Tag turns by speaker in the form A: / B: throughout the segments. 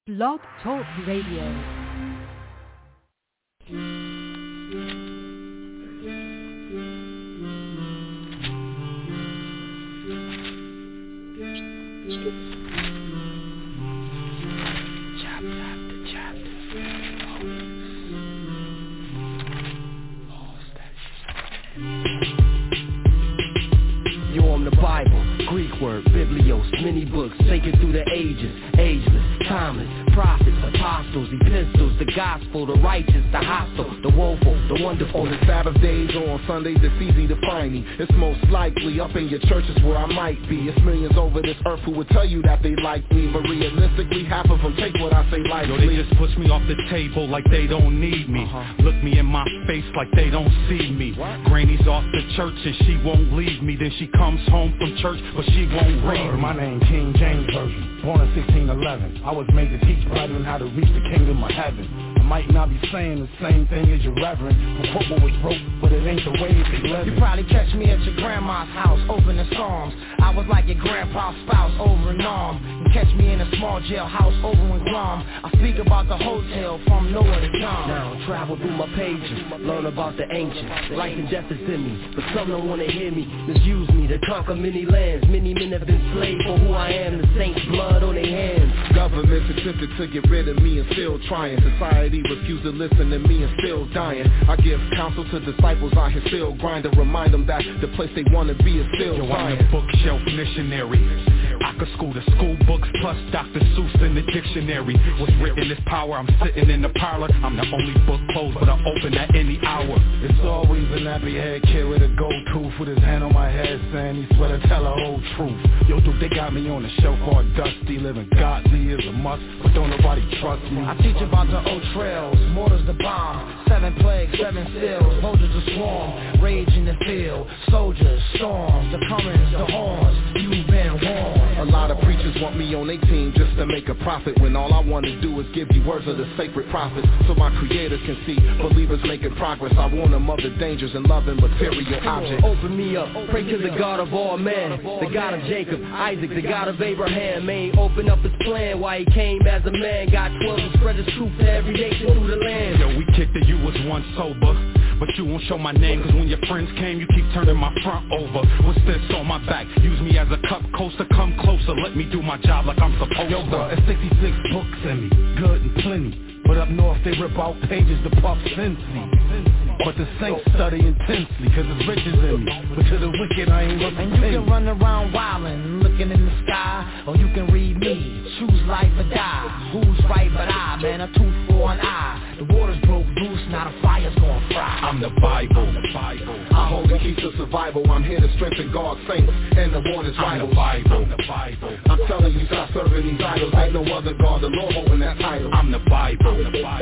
A: Blog Talk Radio.
B: Many books taken through the ages, ageless, timeless, prophets, apostles, epistles, the gospel, the righteous, the hostile, the woeful, the wonderful.
C: On the Sabbath days or on Sundays, it's easy to find me. It's most likely up in your churches where I might be. It's millions over this earth who would tell you that they like me, but realistically, half of them take what I say lightly.
D: They just push me off the table like they don't need me. Look me in my face like they don't see me. Granny's off the church and she won't leave me. Then she comes home from church, but she won't read me.
E: My name King James Version, born in 1611. I was made to teach brethren how to reach the kingdom of heaven. I might not be saying the same thing as your reverend, but quote what was wrote, but it ain't the way they live.
B: You probably catch me at your grandma's house, opening Psalms. I was like your grandpa's spouse over in Nam. You catch me in a small jailhouse over in Guam. I speak about the hotel from nowhere to come. Now travel through my pages, learn about the ancients. Life and death is in me, but some don't wanna hear me. Misuse me to conquer many lands. Many men have been slaves for who I am. The saints' blood on their hands.
C: Governments attempted to get rid of me and still trying. Society refused to listen to me and still dying. I give counsel to disciples out here still grinding. Remind them that the place they wanna be is still
D: I'm a bookshelf missionary. I could school the school books plus Dr. Seuss in the dictionary. What's written is power. I'm sitting in the parlor. I'm the only book closed, but I open at any hour.
E: It's always a nappy head kid with a gold tooth with his hand on my head saying he swear to tell the whole truth. Yo, dude, they got me on the shelf all dusty. Living godly is a must, but don't nobody trust me.
B: I teach about the old trails, mortars to bomb, 7 plagues, 7 seals, soldiers to swarm, rage in the field, soldiers, storms, the comings, the horns, you've been warned.
C: A lot of preachers want me on their team just to make a profit, when all I want to do is give you words of the sacred prophets, so my creators can see believers making progress. I warn them of the dangers and loving material objects.
B: Open me up, pray to the God of all men, the God of Jacob, Isaac, the God of Abraham. May open up his plan why he came as a man. Got 12 and spread his truth to every nation through the land.
D: Yo, we kicked it, you was once sober, but you won't show my name, cause when your friends came, you keep turning my front over. What's this on my back? Use me as a cup coaster, come closer, let me do my job like I'm supposed to.
E: Yo, bro, it's 66 books in me, good and plenty, but up north they rip out pages to puff Cincy. But the saints study intensely, cause it's riches in me, but to the wicked I ain't looking.
B: And you can run around wildin', looking in the sky, or you can read me, choose life or die. Who's right but I, man, a tooth for an eye. The waters broke loose, now the fire's gonna fry.
D: I'm the Bible.
C: I hold the keys to survival. I'm here to strengthen God's saints, and the warn is vital.
D: I'm the Bible.
C: I'm telling you, stop serving these idols. Ain't no other God, the Lord holding that title.
D: I'm the Bible.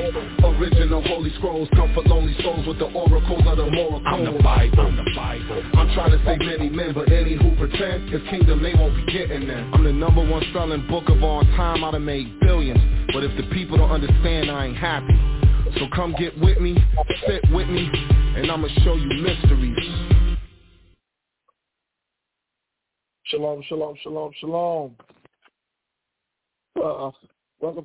C: Original holy scrolls, comfort lonely souls with the oracles of the moral code.
D: I'm the Bible.
C: I'm trying to save many men, but any who pretend his kingdom they won't be getting there. I'm the #1 selling book of all time. I done made billions, but if the people don't understand, I ain't happy. So come get with me, sit with me, and I'ma show you mysteries.
F: Shalom, shalom, shalom, shalom. Welcome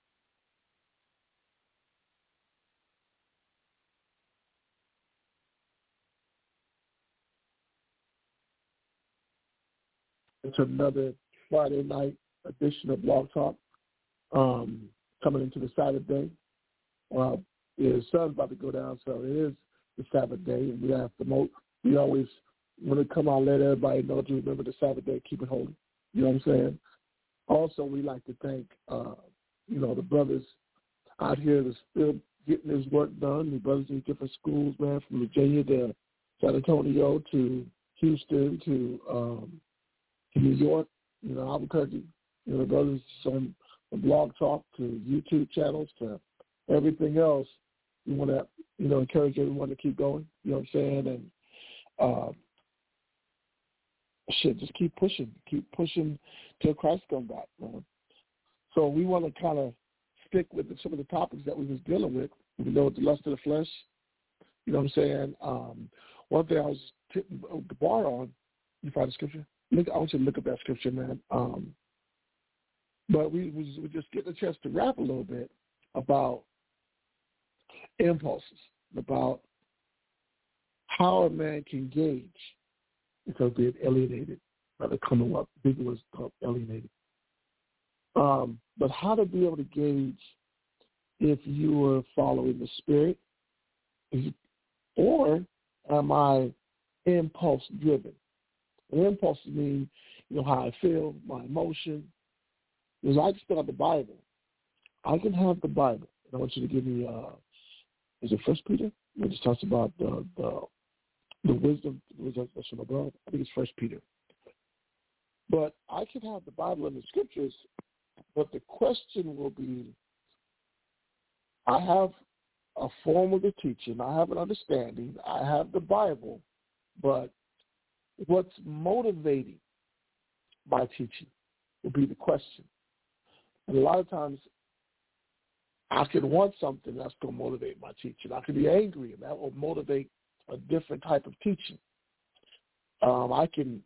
F: to another Friday night edition of Blog Talk. Coming into the Saturday. The sun's about to go down, so it is the Sabbath day, and we always want to come on, let everybody know to remember the Sabbath day, keep it holy. You know what I'm saying? Also, we like to thank, the brothers out here that's still getting this work done. The brothers in different schools, man, from Virginia to San Antonio to Houston to New York, Albuquerque. The brothers on Blog Talk to YouTube channels to everything else. We want to, encourage everyone to keep going. You know what I'm saying? And just keep pushing till Christ comes back, man. So we want to kind of stick with some of the topics that we was dealing with, even though the lust of the flesh. You know what I'm saying? One thing I was tipping the bar on, you find the scripture? I want you to look at that scripture, man. But we just get a chance to rap a little bit about impulses, about how a man can gauge because being alienated by the coming up. Big was called alienated. But how to be able to gauge if you are following the Spirit, or am I impulse driven? And impulse means, how I feel, my emotion. Because I just got the Bible. I can have the Bible. And I want you to give me, is it 1 Peter? It just talks about the wisdom that's from above. I think it's 1 Peter. But I can have the Bible and the Scriptures, but the question will be, I have a form of the teaching, I have an understanding, I have the Bible, but what's motivating my teaching will be the question. And a lot of times I can want something that's going to motivate my teaching. I can be angry, and that will motivate a different type of teaching. I can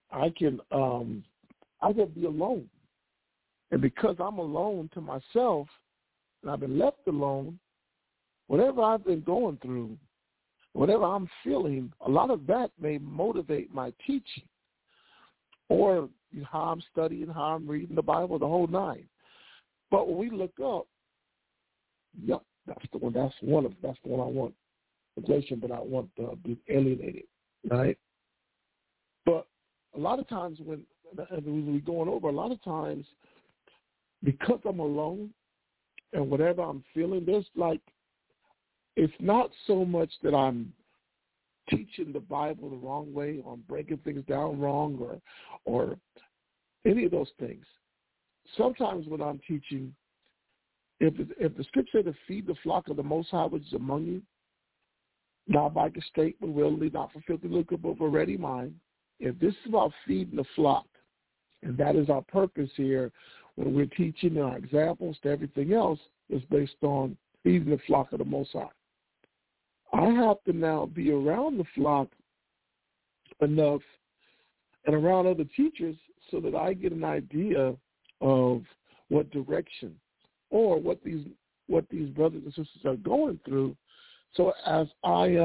F: be alone. And because I'm alone to myself, and I've been left alone, whatever I've been going through, whatever I'm feeling, a lot of that may motivate my teaching, or how I'm studying, how I'm reading the Bible, the whole nine. But when we look up, yep, that's the one I want. Relation, but I want to be alienated, right? But a lot of times when we're going over, a lot of times because I'm alone and whatever I'm feeling, it's not so much that I'm teaching the Bible the wrong way, or I'm breaking things down wrong, or any of those things. Sometimes when I'm teaching, if the Scripture said to feed the flock of the Most High which is among you, not by straight but willingly, not for filthy lucre, but for ready mind. If this is about feeding the flock, and that is our purpose here when we're teaching our examples to everything else, is based on feeding the flock of the Most High. I have to now be around the flock enough and around other teachers so that I get an idea of what direction or what these brothers and sisters are going through. So as I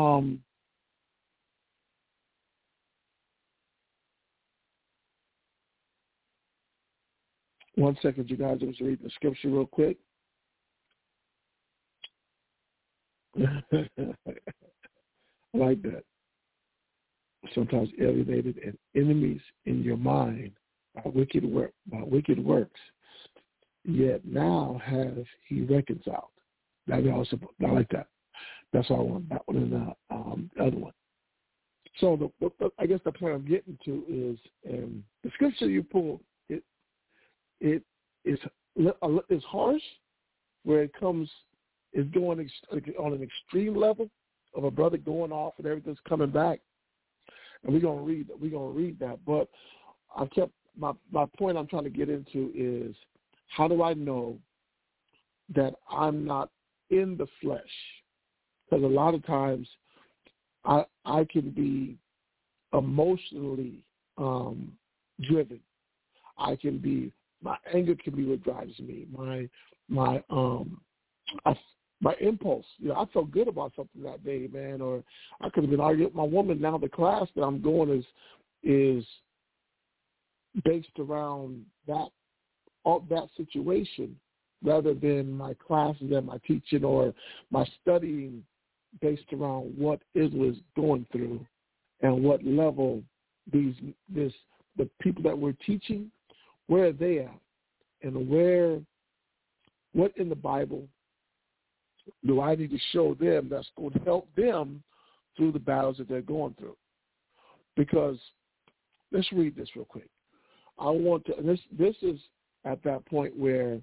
F: one second, you guys, I was reading the scripture real quick. I like that. Sometimes alienated and enemies in your mind by wicked works, yet now have he reconciled. I like that. That's all I want. That one and the other one. So I guess the point I'm getting to is the scripture you pulled. It is harsh, where it comes is going on an extreme level of a brother going off and everything's coming back, and we're gonna read that. But I kept my point I'm trying to get into is, how do I know that I'm not in the flesh? Because a lot of times I can be emotionally driven. My anger can be what drives me. My impulse. I felt good about something that day, man, or I could have been arguing with my woman. Now the class that I'm going is based around that situation, rather than my classes and my teaching or my studying based around what Israel is going through and what level the people that we're teaching, where are they at, and what in the Bible do I need to show them that's going to help them through the battles that they're going through? Because let's read this real quick. I want to. This is at that point where,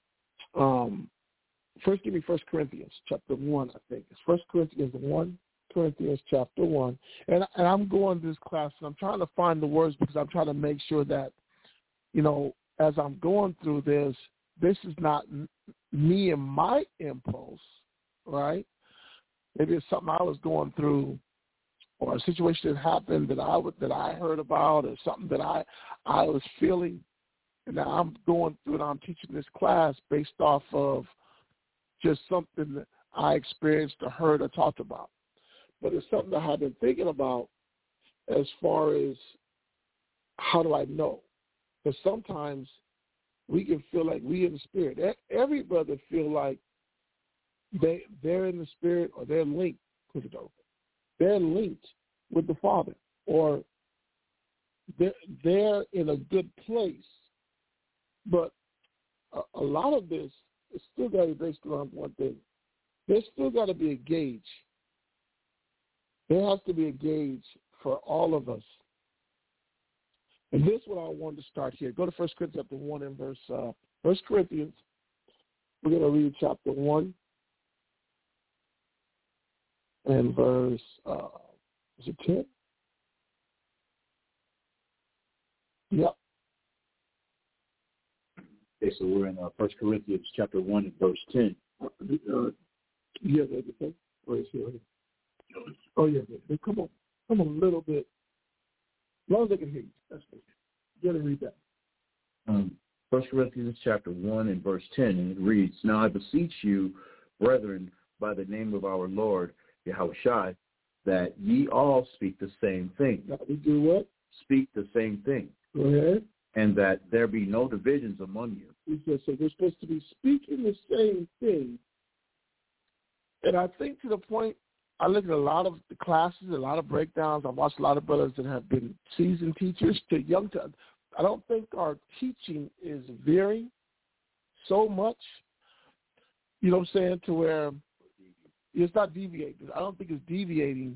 F: first give me 1 Corinthians chapter 1. I think it's 1 Corinthians 1. Corinthians chapter 1, and I'm going to this class and I'm trying to find the words because I'm trying to make sure that, as I'm going through this is not me and my impulse, right? Maybe it's something I was going through, or a situation that happened that I heard about, or something that I was feeling, And now I'm going through and I'm teaching this class based off of just something that I experienced or heard or talked about. But it's something that I've been thinking about as far as how do I know? Because sometimes we can feel like we in the spirit. Every brother feel like they're in the spirit or they're linked with it. They're linked with the Father, or they're in a good place. But a lot of this is still got to be based on one thing. There's still got to be a gauge. There has to be a gauge for all of us. And this is what I wanted to start here. Go to 1 Corinthians chapter 1 and verse 1 Corinthians. We're going to read chapter 1 and verse, is it 10? Yep.
A: Okay, so we're in 1 Corinthians chapter 1 and verse 10.
F: Yeah, that's okay. Oh, yeah. Come on a little bit. As long as I can hear you. That's good. You got to read that.
A: 1 Corinthians chapter 1 and verse 10, and it reads, Now I beseech you, brethren, by the name of our Lord, Yahushua, that ye all speak the same thing.
F: That we do what?
A: Speak the same thing.
F: Go ahead.
A: And that there be no divisions among you.
F: He says, so we're supposed to be speaking the same thing. And I think to the point, I look at a lot of the classes, a lot of breakdowns. I've watched a lot of brothers that have been seasoned teachers to young. I don't think our teaching is veering so much, you know what I'm saying, to where it's not deviating. I don't think it's deviating.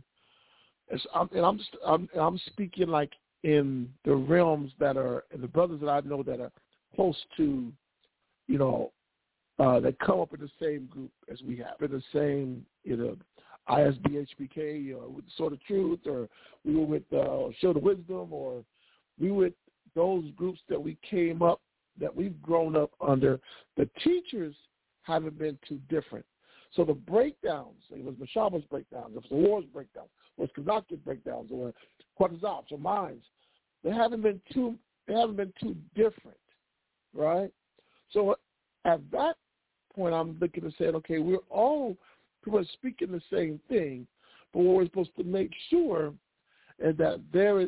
F: I'm speaking like in the realms that are, and the brothers that I know that are close to, you know, that come up in the same group as we have, in the same, you know, ISB, HBK, or with Sword of Truth, or we were with Show the Wisdom, or we were with those groups that we came up, that we've grown up under. The teachers haven't been too different. So the breakdowns, it was Mashaba's breakdowns, it was the War's breakdowns, it was Kazak's breakdowns, or Quatazop's or mines. They haven't been too different, right? So at that point, I'm looking and saying, okay, we're all pretty much speaking the same thing, but what we're supposed to make sure is that there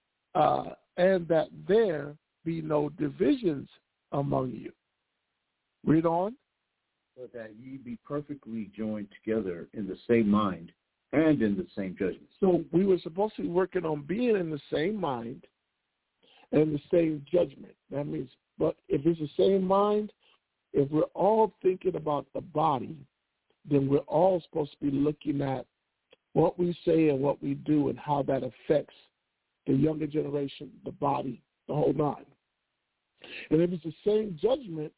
F: be no divisions among you. Read on.
A: So that ye be perfectly joined together in the same mind and in the same judgment.
F: So we were supposed to be working on being in the same mind and the same judgment. That means, but if it's the same mind, if we're all thinking about the body, then we're all supposed to be looking at what we say and what we do and how that affects the younger generation, the body, the whole nine. And if it's the same judgment,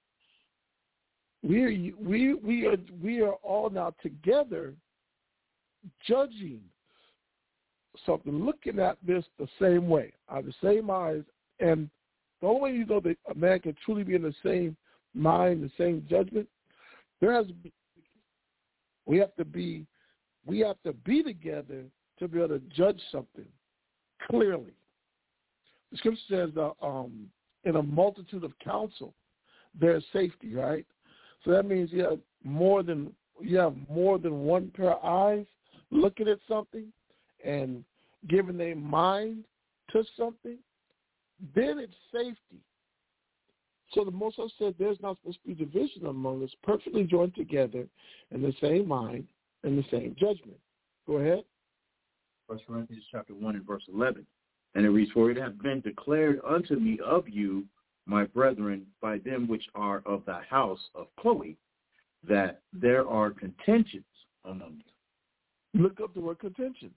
F: we are all now together judging something, looking at this the same way, out of the same eyes. And the only way you know that a man can truly be in the same mind, the same judgment, there has to be. We have to be together to be able to judge something clearly. The scripture says, in a multitude of counsel, there's safety, right? So that means you have more than one pair of eyes looking at something and giving their mind to something. Then it's safety. So the Most High said there's not supposed to be division among us, perfectly joined together in the same mind and the same judgment. Go ahead.
A: 1 Corinthians chapter 1 and verse 11. And it reads, For it hath been declared unto me of you, my brethren, by them which are of the house of Chloe, that there are contentions among you.
F: Look up the word contentions.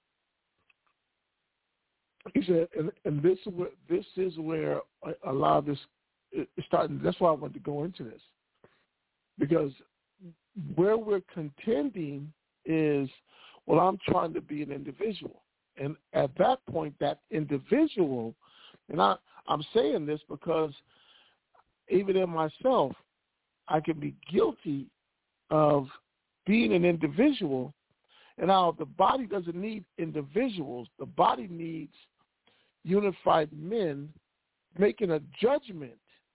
F: He said, and this is where a lot of this is starting. That's why I wanted to go into this, because where we're contending is, well, I'm trying to be an individual, and at that point, that individual, and I'm saying this because even in myself, I can be guilty of being an individual. And now the body doesn't need individuals. The body needs unified men making a judgment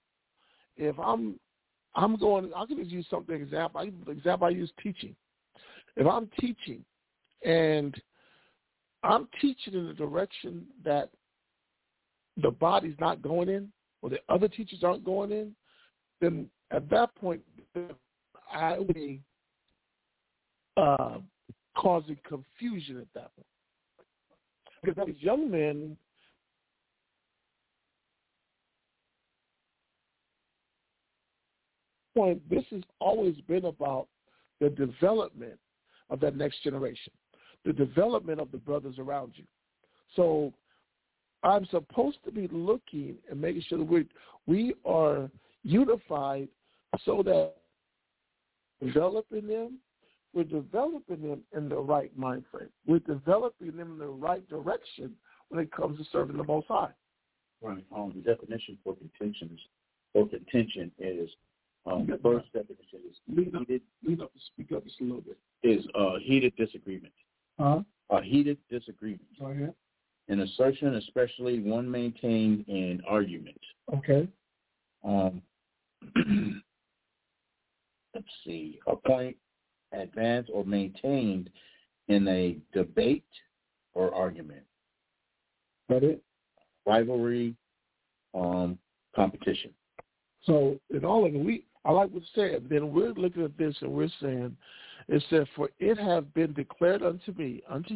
F: if I'm going, I can just use something example. I use teaching. If I'm teaching and I'm teaching in a direction that the body's not going in, or the other teachers aren't going in, then at that point, I would be causing confusion at that point. Because these young men, this has always been about the development of that next generation, the development of the brothers around you. So I'm supposed to be looking and making sure that we are unified so that we're developing them in the right mind frame. We're developing them in the right direction when it comes to serving the Most High.
A: Right. The definition for contention is the first definition is
F: lead up to speak up just a little bit.
A: Is heated disagreement. A heated disagreement.
F: Go ahead.
A: An assertion, especially one maintained in argument.
F: Okay.
A: Let's see. A point advanced or maintained in a debate or argument.
F: That it?
A: Rivalry, competition.
F: So in all of it, I like what it said. Then we're looking at this and we're saying, it said, for it have been declared unto me, unto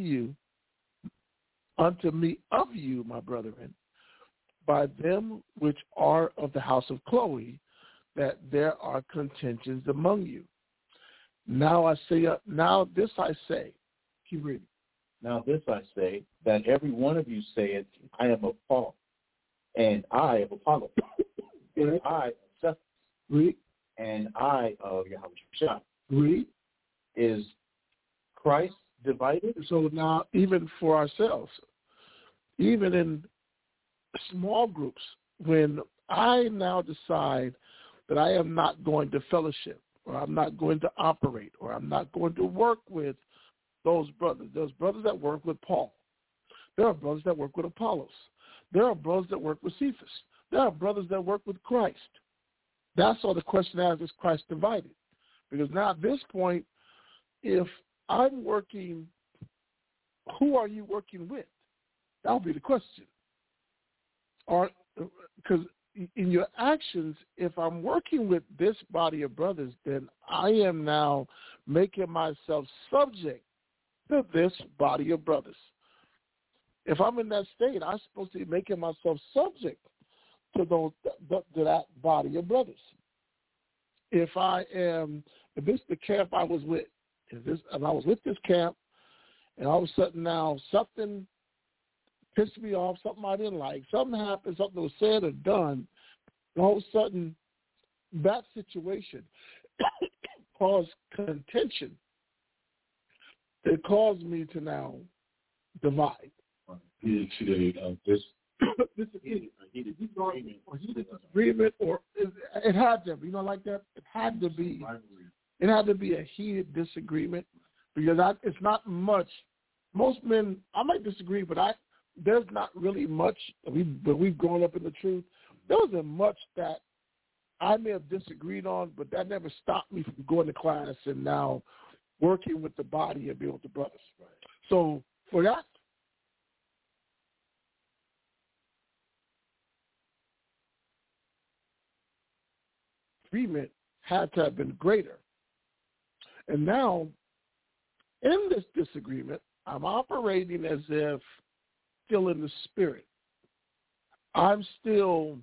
F: me of you, my brethren, by them which are of the house of Chloe, that there are contentions among you. Now this I say, keep reading.
A: Now this I say, that every one of you saith, I am of Paul, and I of Apollo, and I of Cephas,
F: read,
A: and I of Yahushua.
F: Read.
A: Is Christ divided?
F: So now, even for ourselves, even in small groups, when I now decide that I am not going to fellowship, or I'm not going to operate, or I'm not going to work with those brothers that work with Paul. There are brothers that work with Apollos. There are brothers that work with Cephas. There are brothers that work with Christ. That's all the question as is Christ divided? Because now at this point, if I'm working, who are you working with? That would be the question. Because in your actions, if I'm working with this body of brothers, then I am now making myself subject to this body of brothers. If I'm in that state, I'm supposed to be making myself subject to that body of brothers. If this is the camp I was with, and I was with this camp, and all of a sudden now something pissed me off, something I didn't like, something happened, something was said or done, and all of a sudden that situation caused contention. It caused me to now divide. Disagreement, or it had to be, like that. It had to be. It had to be a heated disagreement because it's not much. Most men, I might disagree, but there's not really much. But we've grown up in the truth. There wasn't much that I may have disagreed on, but that never stopped me from going to class and now working with the body and being with the brothers. Right. So for that, agreement had to have been greater. And now, in this disagreement, I'm operating as if still in the spirit. I'm still,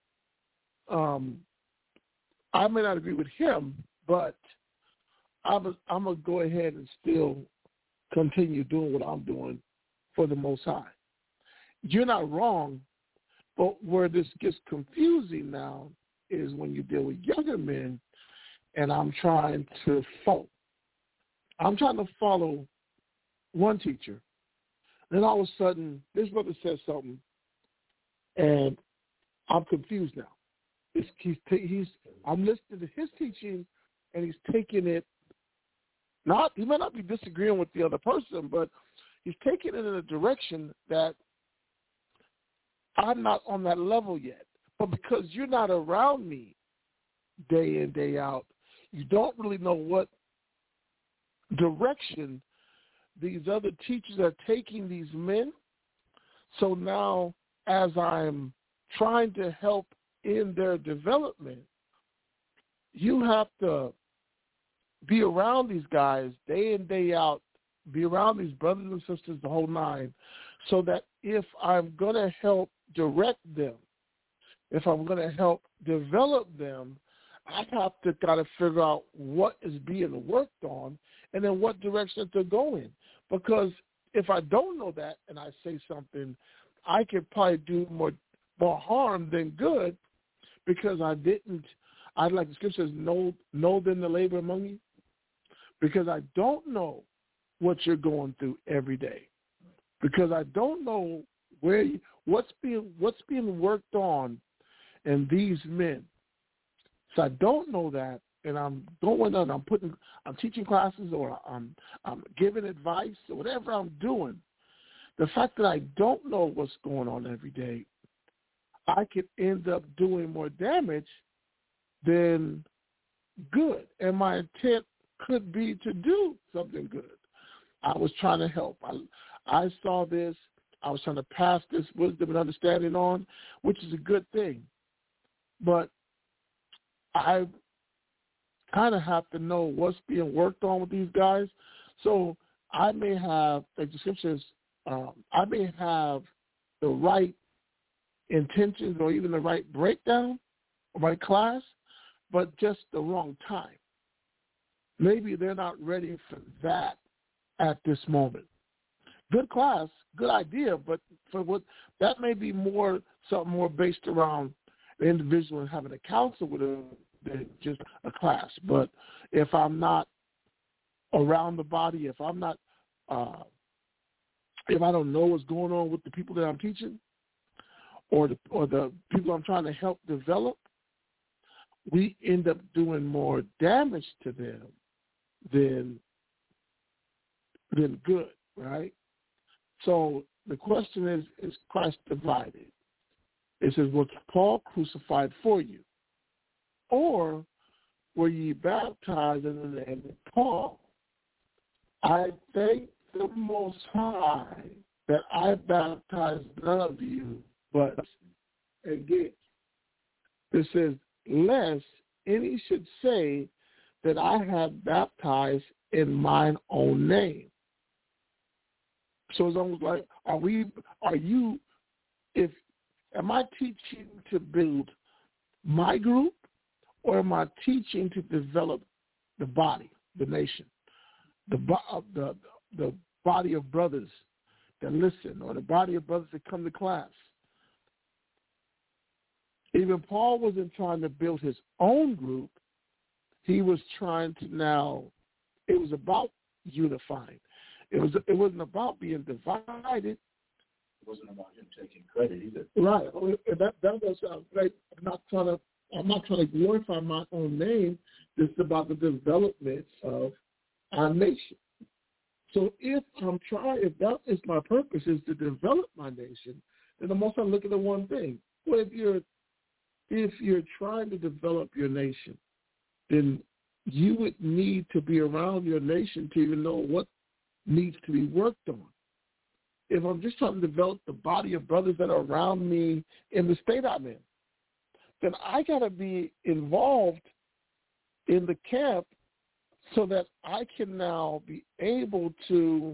F: I may not agree with him, but I'm going to go ahead and still continue doing what I'm doing for the Most High. You're not wrong, but where this gets confusing now is when you deal with younger men, and I'm trying to follow. I'm trying to follow one teacher. Then all of a sudden, this brother says something, and I'm confused now. I'm listening to his teaching, and he's taking it. He may not be disagreeing with the other person, but he's taking it in a direction that I'm not on that level yet. But because you're not around me, day in, day out. You don't really know what direction these other teachers are taking these men. So now, as I'm trying to help in their development, you have to be around these guys day in, day out, be around these brothers and sisters, the whole nine, so that if I'm going to help direct them, if I'm going to help develop them, I have to kind of figure out what is being worked on and then what direction to go in. Because if I don't know that and I say something, I could probably do more harm than good, because I didn't, like the scripture says, know them the labor among you, because I don't know what you're going through every day, because I don't know what's being worked on in these men. So I don't know that, and I'm going on. I'm teaching classes, or I'm giving advice, or whatever I'm doing. The fact that I don't know what's going on every day, I could end up doing more damage than good, and my intent could be to do something good. I was trying to help. I saw this. I was trying to pass this wisdom and understanding on, which is a good thing. But I kind of have to know what's being worked on with these guys. So I may have, like the scriptures, I may have the right intentions or even the right breakdown, right class, but just the wrong time. Maybe they're not ready for that at this moment. Good class, good idea, but for what that may be something more based around the individual and having a counsel with them than just a class. But if I'm not around the body, if I'm not, if I don't know what's going on with the people that I'm teaching, or the people I'm trying to help develop, we end up doing more damage to them than good, right? So the question is Christ divided? It says, was Paul crucified for you? Or were ye baptized in the name of Paul? I thank the Most High that I baptized none of you, but again, it says, lest any should say that I have baptized in mine own name. So it's almost like, am I teaching to build my group, or am I teaching to develop the body, the nation, the body of brothers that listen, or the body of brothers that come to class? Even Paul wasn't trying to build his own group. He was trying to it was about unifying. It wasn't about being divided.
A: It wasn't about him taking credit either.
F: Right. That was great. I'm not trying to glorify my own name. It's about the development of our nation. So if that is my purpose, is to develop my nation, then I'm also looking at one thing. Well, if you're trying to develop your nation, then you would need to be around your nation to even know what needs to be worked on. If I'm just trying to develop the body of brothers that are around me in the state I'm in, then I got to be involved in the camp so that I can now be able to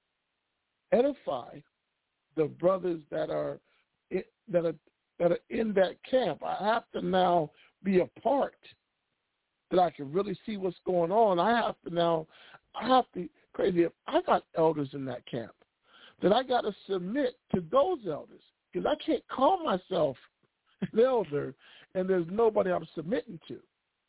F: edify the brothers that are in that camp. I have to now be a part that I can really see what's going on. Crazy, if I got elders in that camp, then I got to submit to those elders, because I can't call myself an elder and there's nobody I'm submitting to.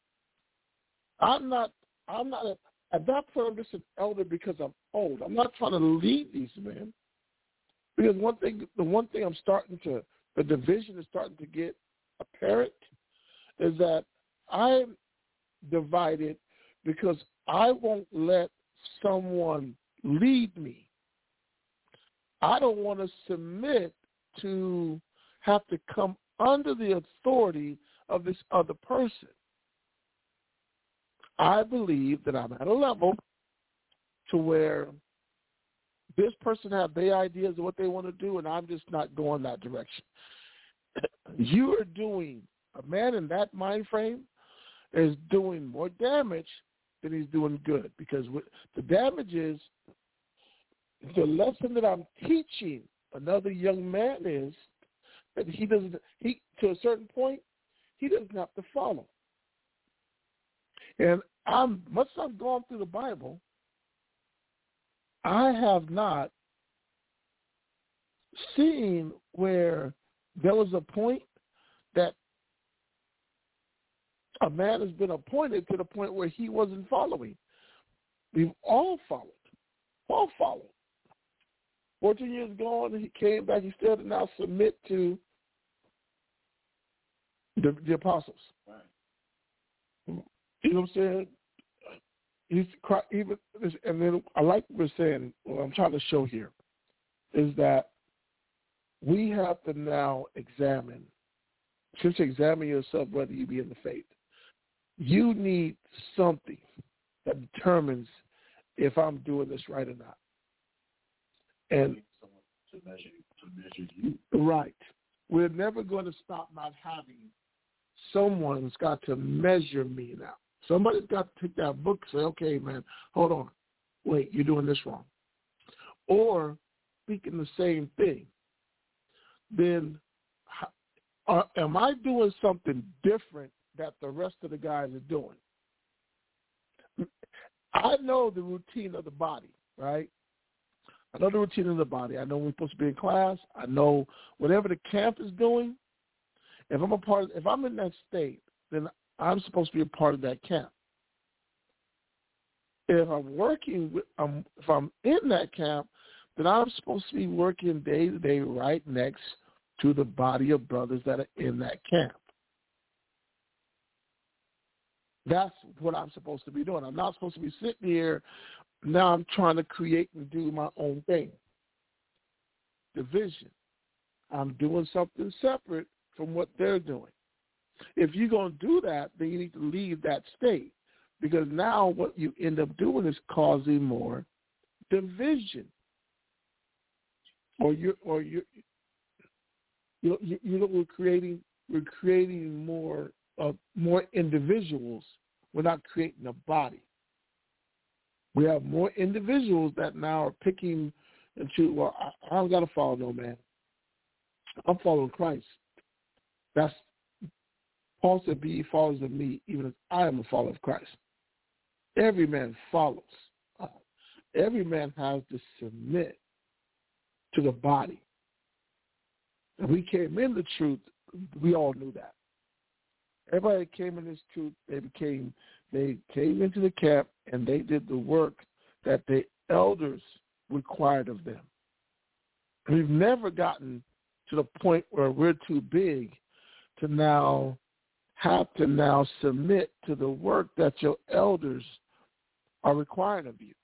F: At that point, I'm just an elder because I'm old. I'm not trying to lead these men, because the one thing the division is starting to get apparent is that I'm divided because I won't let someone lead me. I don't want to submit to have to come under the authority of this other person. I believe that I'm at a level to where this person has their ideas of what they want to do, and I'm just not going that direction. You are doing, a man in that mind frame is doing more damage than he's doing good, because the damage is the lesson that I'm teaching another young man is that he to a certain point, he doesn't have to follow. And much as I've gone through the Bible, I have not seen where there was a point that a man has been appointed to the point where he wasn't following. We've all followed. All followed. 14 years gone, he came back. He still did not submit to the apostles. Right. You know what I'm saying? And then I like what we're saying, what I'm trying to show here, is that we have to now examine, since you examine yourself whether you be in the faith, you need something that determines if I'm doing this right or not. And to measure you. Right. We're never going to stop not having someone's got to measure me now. Somebody's got to take that book and say, okay, man, hold on. Wait, you're doing this wrong. Or speaking the same thing. Then am I doing something different that the rest of the guys are doing? I know the routine of the body, right? I know the routine of the body. I know we're supposed to be in class. I know whatever the camp is doing. If I'm in that state, then I'm supposed to be a part of that camp. If I'm in that camp, then I'm supposed to be working day to day right next to the body of brothers that are in that camp. That's what I'm supposed to be doing. I'm not supposed to be sitting here. Now I'm trying to create and do my own thing. Division. I'm doing something separate from what they're doing. If you're going to do that, then you need to leave that state, because now what you end up doing is causing more division. We're creating more individuals. We're not creating a body. We have more individuals that now are picking and choosing. Well, I don't got to follow no man. I'm following Christ. That's Paul said, "Be ye followers of me, even as I am a follower of Christ." Every man follows. Every man has to submit to the body. And we came in the truth. We all knew that. Everybody that came in this truth, they came into the camp and they did the work that the elders required of them. We've never gotten to the point where we're too big to now have to now submit to the work that your elders are requiring of you.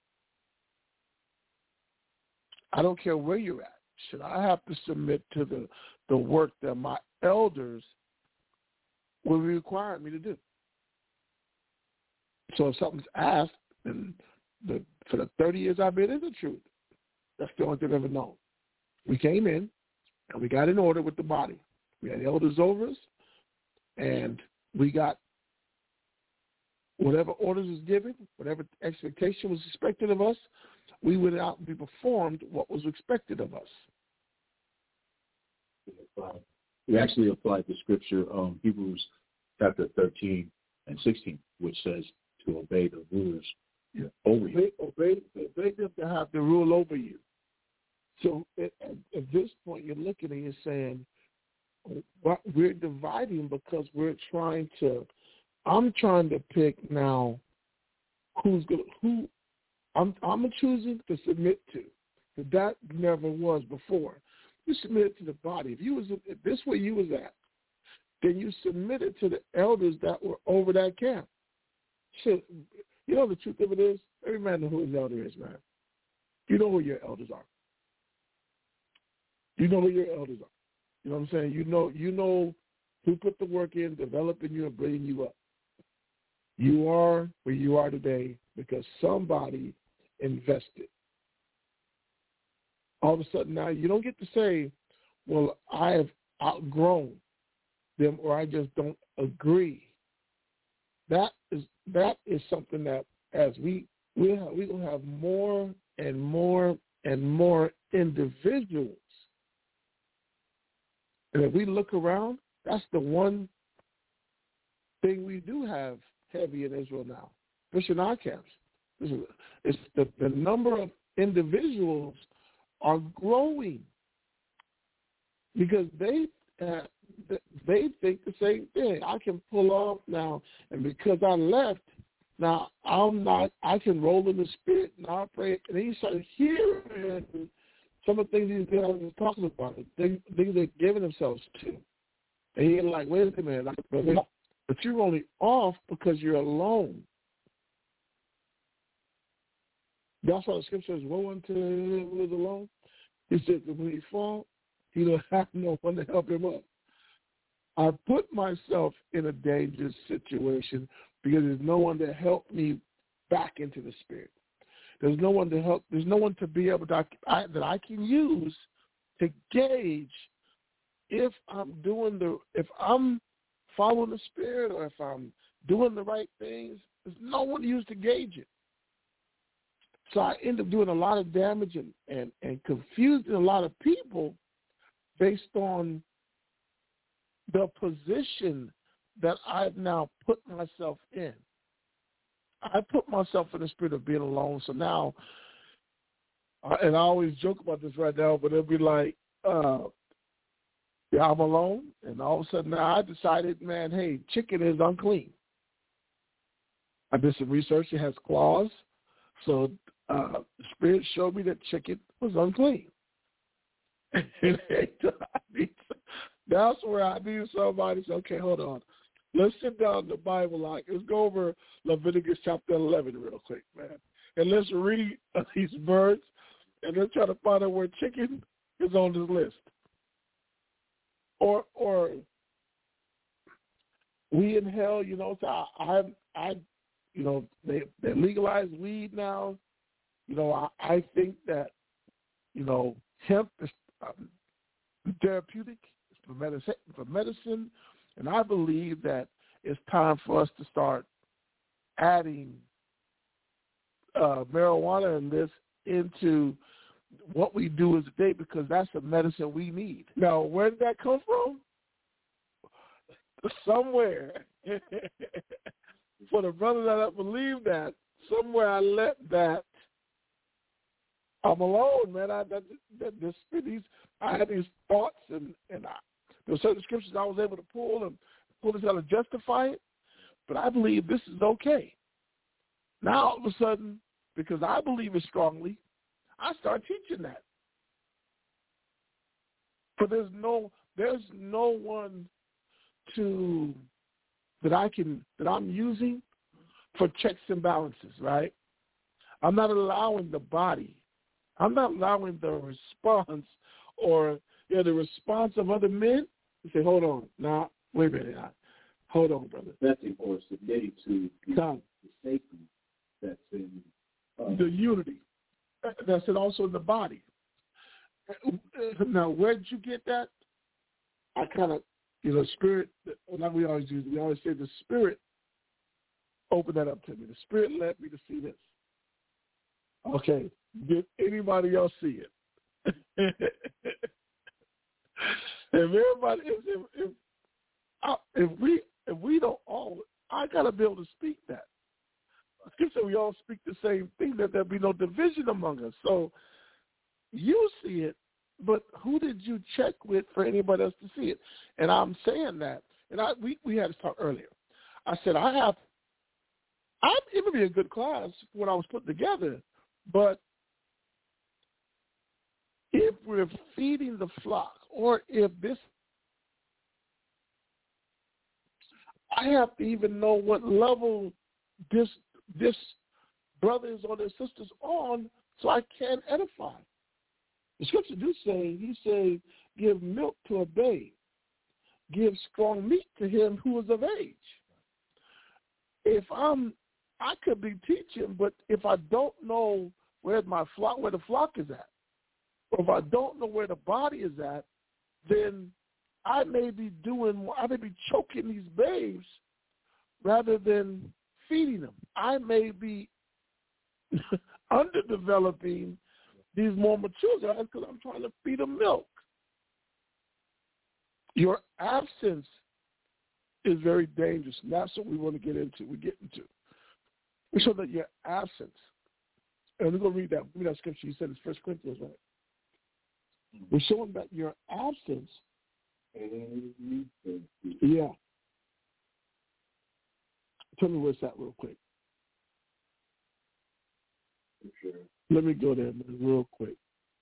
F: I don't care where you're at. Should I have to submit to the work that my elders will require me to do? So if something's asked, and for the 30 years I've been in the truth, that's the only thing I've ever known. We came in, and we got in order with the body. We had elders over us, and we got whatever orders was given, whatever expectation was expected of us, we went out and we performed what was expected of us.
A: We actually applied the scripture, Hebrews chapter 13 and 16, which says to obey the rulers over you.
F: Obey them to have the rule over you. So at this point, you're looking and you're saying, we're dividing because I'm trying to pick now who I'm choosing to submit to. But that never was before. You submitted to the body. If this where you was at, then you submitted to the elders that were over that camp. So, you know the truth of it is, every man knows who his elder is, man. You know who your elders are. You know who your elders are. You know what I'm saying? You know who put the work in, developing you and bringing you up. You are where you are today because somebody invested. All of a sudden now you don't get to say, well, I have outgrown them or I just don't agree. That is something that as we're going to have more and more and more individuals. And if we look around, that's the one thing we do have heavy in Israel now, especially in our camps. It's the number of individuals are growing because they think the same thing. I can pull off now, and because I left, now I can roll in the spirit and I pray. And then you start hearing some of the things these guys are talking about, things they're giving themselves to. And you're like, wait a minute, but you're only off because you're alone. That's why the scripture says, woe unto him who is alone. He said that when he falls, he don't have no one to help him up. I put myself in a dangerous situation because there's no one to help me back into the spirit. There's no one to help. There's no one to be able to that I can use to gauge if I'm following the spirit or if I'm doing the right things. There's no one to use to gauge it. So I end up doing a lot of damage and confusing a lot of people based on the position that I've now put myself in. I put myself in the spirit of being alone. So now, and I always joke about this right now, but it'll be like, I'm alone, and all of a sudden now I decided, man, hey, chicken is unclean. I did some research. It has claws. So the Spirit showed me that chicken was unclean. That's where I need somebody to say, okay, hold on. Let's sit down in the Bible. Let's go over Leviticus chapter 11 real quick, man. And let's read these words, and let's try to find out where chicken is on this list. Or we in hell, so I they legalized weed now. I think that, hemp is therapeutic, it's for medicine, and I believe that it's time for us to start adding marijuana and this into what we do as a day because that's the medicine we need. Now, where did that come from? Somewhere. For the brother that I believe that, somewhere I let that. I'm alone, man. I had these thoughts, and there were certain scriptures I was able to pull this out to justify it. But I believe this is okay. Now, all of a sudden, because I believe it strongly, I start teaching that. But there's no one that I'm using for checks and balances, right? I'm not allowing the body. I'm not allowing the response or the response of other men to say, hold on, now, wait a minute. Hold on, brother.
A: Accepting or submitting to the safety that's in
F: the unity. That's it also in the body. Now, where did you get that? I kind of, Spirit, like we always use, we always say the Spirit opened that up to me. The Spirit led me to see this. Okay, did anybody else see it? If we don't all, I gotta be able to speak that. So we all speak the same thing, that there be no division among us. So you see it, but who did you check with for anybody else to see it? And I'm saying that, and we had this talk earlier. I said it would be a good class when I was put together, but if we're feeding the flock, or if this, I have to even know what level this brothers or their sisters on, so I can edify. The scripture do say, he say, give milk to a babe, give strong meat to him who is of age. I could be teaching, but if I don't know where the flock is at, or if I don't know where the body is at, then I may be choking these babes rather than feeding them. I may be underdeveloping these more mature guys because I'm trying to feed them milk. Your absence is very dangerous, and that's what we want to get into. We show that your absence, and we're going to read that scripture. You said it's 1 Corinthians, right? We're showing that your absence, yeah. Tell me where it's at real quick. Sure. Let me go there, man, real quick.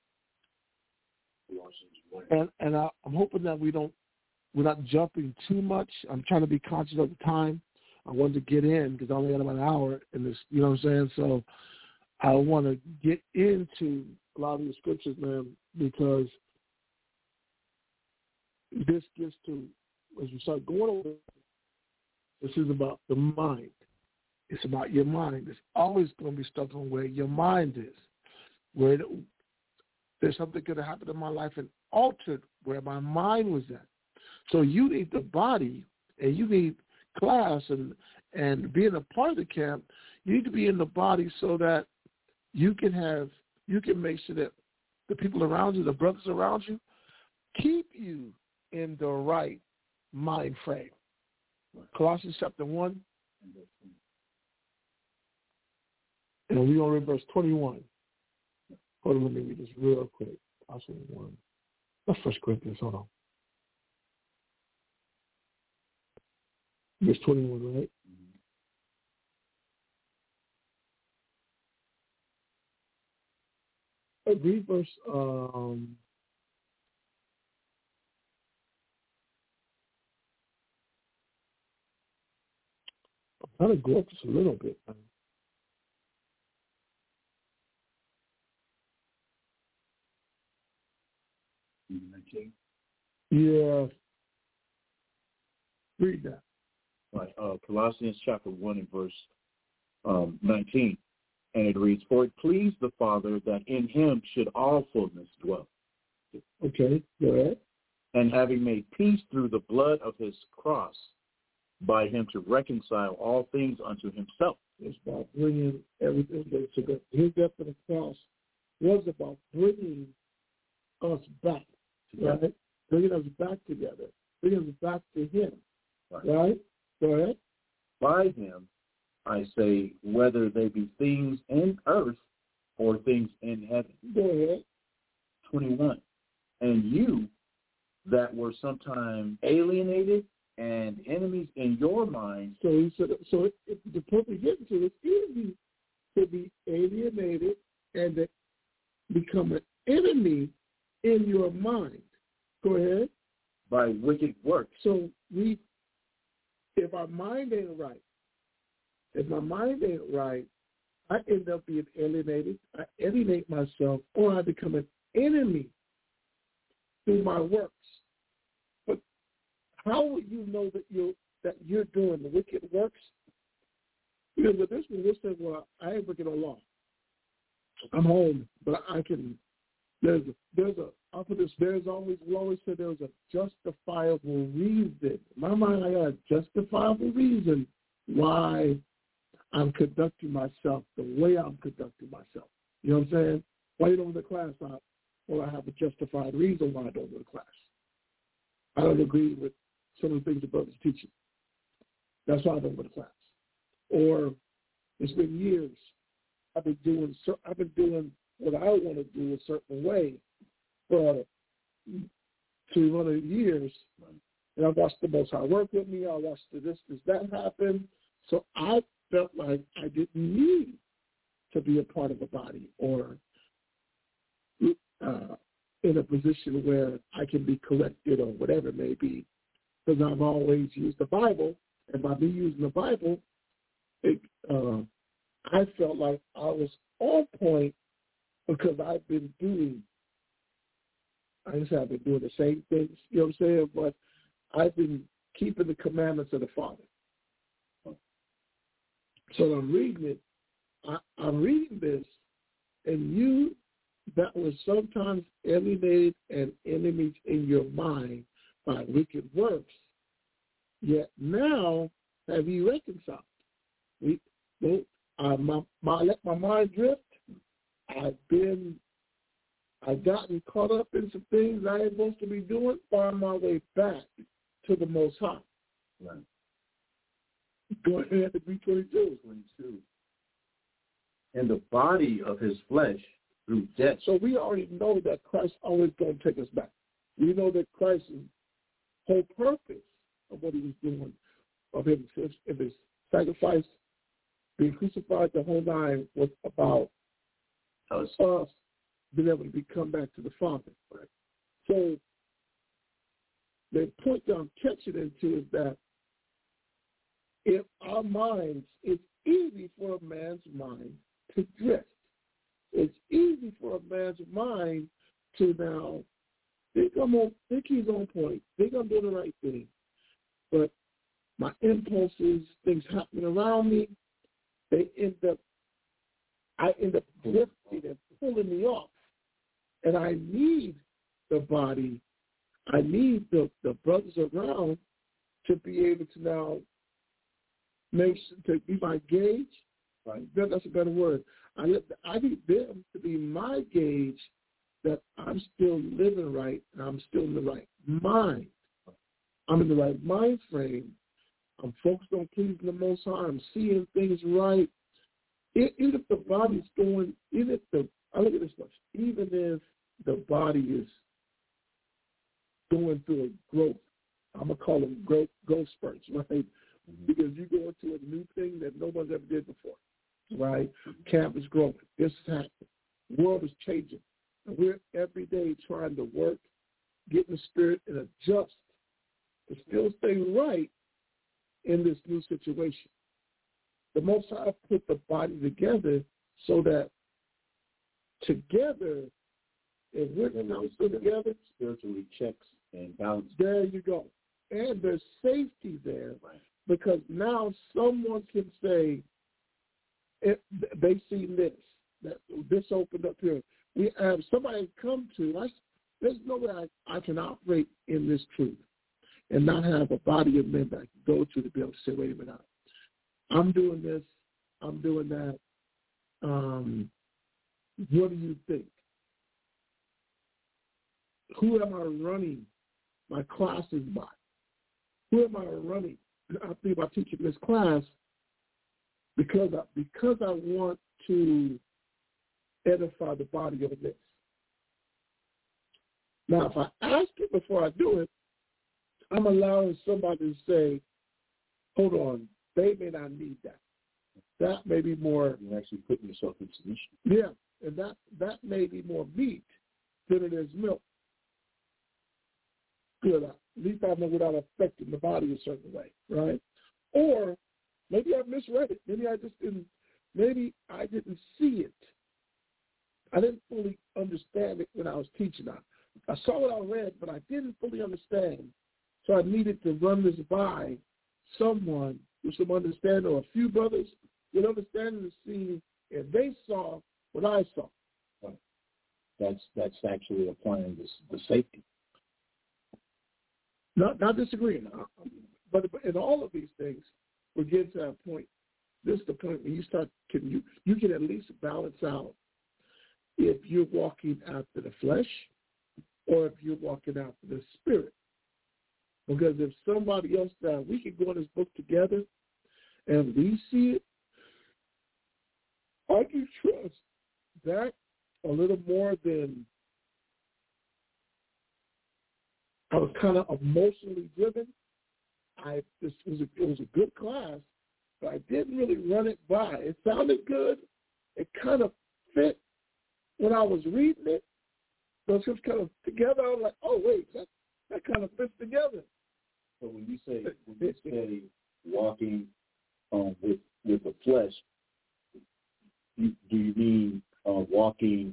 F: And I'm hoping that we're not jumping too much. I'm trying to be conscious of the time. I wanted to get in because I only got about an hour in this, you know what I'm saying? So I want to get into a lot of the scriptures, man, because this gets to, as we start going over, this is about the mind. It's about your mind. It's always going to be stuck on where your mind is. Where there's something going to happen in my life and altered where my mind was at. So you need the body, and you need class, and being a part of the camp, you need to be in the body so that you can make sure that the people around you, the brothers around you, keep you in the right mind frame. Colossians chapter 1, and we're going to read verse 21. Hold on, let me read this real quick. Colossians 1. That's 1 Corinthians, hold on. Verse 21, right? Read verse I'm trying to go up just a little bit. Yeah. Read that.
A: Right. Colossians chapter 1 and verse 19. And it reads, "For it pleased the Father that in him should all fullness dwell."
F: Okay, go ahead.
A: "And having made peace through the blood of his cross, by him to reconcile all things unto himself."
F: It's about bringing everything together. His death on the cross was about bringing us back, right? Bringing us back together, bringing us back to him, right? Go ahead.
A: "By him, I say, whether they be things in earth or things in heaven."
F: Go ahead.
A: 21. "And you that were sometime alienated and enemies in your minds."
F: So he said, the point we get into, it's easy to be alienated and to become an enemy in your mind. Go ahead.
A: "By wicked works."
F: So if our mind ain't right, if my mind ain't right, I end up being alienated. I alienate myself, or I become an enemy through my works. But how will you know that you're doing the wicked works? Because with this one, we'll say, "Well, I ain't breaking no law. I'm home, but I can." There's always said there's a justifiable reason. In my mind, I got a justifiable reason why I'm conducting myself the way I'm conducting myself. You know what I'm saying? Why you don't go to class? Well, I have a justified reason why I don't go to class. I don't agree with some of the things the brother's teaching. That's why I don't go to class. Or it's been years. I've been doing what I want to do a certain way for 200 years. And I watched the Most High work with me. I watched this, that happen. So I felt like I didn't need to be a part of a body or in a position where I can be corrected or whatever it may be, because I've always used the Bible, and by me using the Bible, I felt like I was on point because I've been doing the same things, you know what I'm saying, but I've been keeping the commandments of the Father. So I'm reading it. I'm reading this, and you that was sometimes alienated and enemies in your mind by wicked works, yet now have you reconciled. I let my mind drift. I've gotten caught up in some things I ain't supposed to be doing, find my way back to the Most High.
A: Right.
F: Go ahead to B22.
A: And the body of his flesh through death.
F: So we already know that Christ always going to take us back. We know that Christ's whole purpose of what he was doing, of his sacrifice, being crucified, the whole nine, was about us being able to come back to the Father. Right? So the point that I'm catching into is that if our minds, it's easy for a man's mind to drift. It's easy for a man's mind to now think he's on point, think I'm doing the right thing, but my impulses, things happening around me, I end up drifting and pulling me off. And I need the body, I need the brothers around to be able to now to be my gauge. Right? That's a better word. I need them to be my gauge that I'm still living right and I'm still in the right mind. I'm in the right mind frame. I'm focused on pleasing the Most High. I'm seeing things right. Even if the body's going, I look at this much, even if the body is going through a growth, I'm going to call them growth spurts, right? Mm-hmm. Because you go into a new thing that no one's ever did before, right? Mm-hmm. Camp is growing. This is happening. The world is changing. And we're every day trying to work, get in the spirit, and adjust to still stay right in this new situation. The Most High put the body together so that together, if we're now still together,
A: spiritually checks and balances.
F: There you go. And there's safety there, right? Because now someone can say, they see this opened up here. We have somebody come to us. There's no way I can operate in this truth and not have a body of men that I can go to be able to say, wait a minute, I'm doing this, I'm doing that. What do you think? Who am I running my classes by? Who am I running? I think about teaching this class because I want to edify the body of this. Now, if I ask it before I do it, I'm allowing somebody to say, hold on, they may not need that. That may be more.
A: You're actually putting yourself in submission.
F: Yeah, and that may be more meat than it is milk. Good. At least I know without affecting the body a certain way, right? Or maybe I misread it. Maybe I didn't see it. I didn't fully understand it when I was teaching. I saw what I read, but I didn't fully understand. So I needed to run this by someone with some understanding, or a few brothers with understanding to see if they saw what I saw.
A: That's actually applying the safety.
F: Not disagreeing, but in all of these things, we're getting to that point. This is the point when you start. You can at least balance out if you're walking after the flesh or if you're walking after the spirit. Because if somebody else died, we can go in this book together and we see it. I can trust that a little more than I was kind of emotionally driven. It was a good class, but I didn't really run it by. It sounded good. It kind of fit when I was reading it. So it's just kind of together. I was like, oh, wait, that kind of fits together.
A: So when you say walking with the flesh, do you mean walking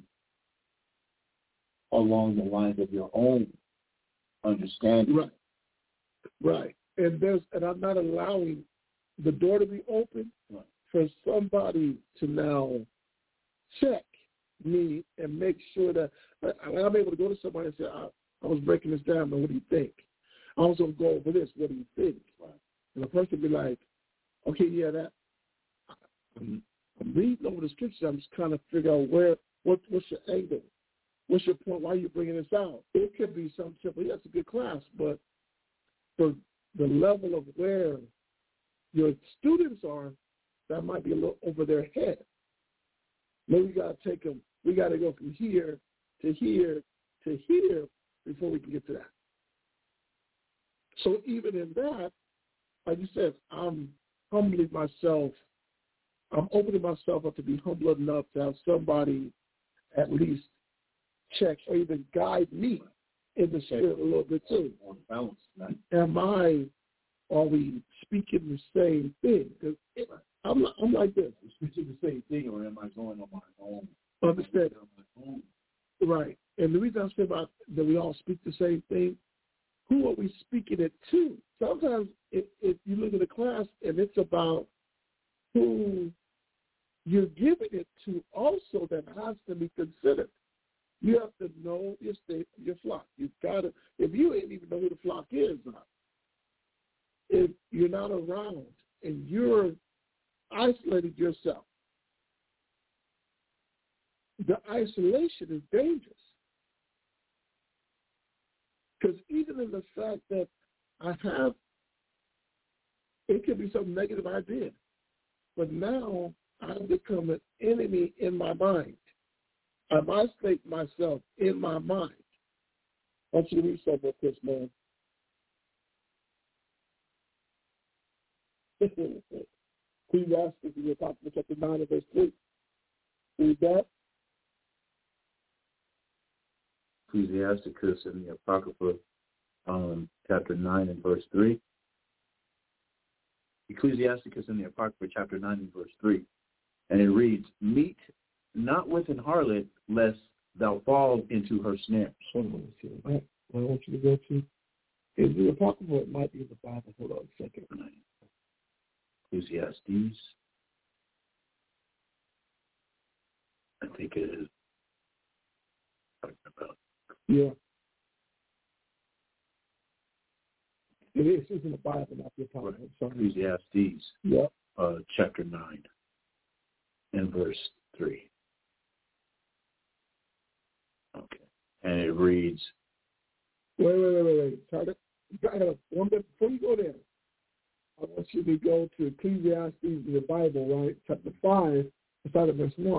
A: along the lines of your own understanding? Right.
F: And I'm not allowing the door to be open for somebody to now check me and make sure that I'm able to go to somebody and say, I was breaking this down, but what do you think? I was going to go over this. What do you think? Right. And the person be like, okay, yeah, that. I'm reading over the scriptures. I'm just trying to figure out what's your angle? What's your point? Why are you bringing this out? It could be something simple. Yeah, it's a good class, but for the level of where your students are, that might be a little over their head. Maybe we got to take them. We got to go from here to here to here before we can get to that. So even in that, like you said, I'm humbling myself. I'm opening myself up to be humble enough to have somebody at least check or even guide me in the spirit a little bit too. Are we speaking the same thing? Because I'm like this.
A: Speaking the same thing, or am I going on my own?
F: Understand? Right. And the reason I say about that we all speak the same thing, who are we speaking it to? Sometimes if you look at a class and it's about who you're giving it to also that has to be considered. You have to know your state, your flock. You've got to, if you ain't even know who the flock is, if you're not around and you're isolated yourself, the isolation is dangerous. Because even in the fact that it could be some negative idea, but now I've become an enemy in my mind. I isolate myself in my mind. I want you to read something about this, man. Ecclesiastes, we're talking about chapter 9 and verse 3. Read that.
A: Ecclesiasticus in the Apocrypha, chapter 9 and verse 3. Ecclesiasticus in the Apocrypha, chapter 9 and verse 3. And it reads, meet not with an harlot, lest thou fall into her snare.
F: Hold on, I want you to go to, is the Apocrypha, it might be in the Bible. Hold on a second.
A: Ecclesiastes. I think it is.
F: Yeah. It is. It's in the Bible, not the Apocrypha.
A: Ecclesiastes.
F: Yeah.
A: Chapter 9 and verse 3. Okay. And it reads.
F: Wait. One minute before you go there, I want you to go to Ecclesiastes in the Bible, right? Chapter 5, start at verse 1.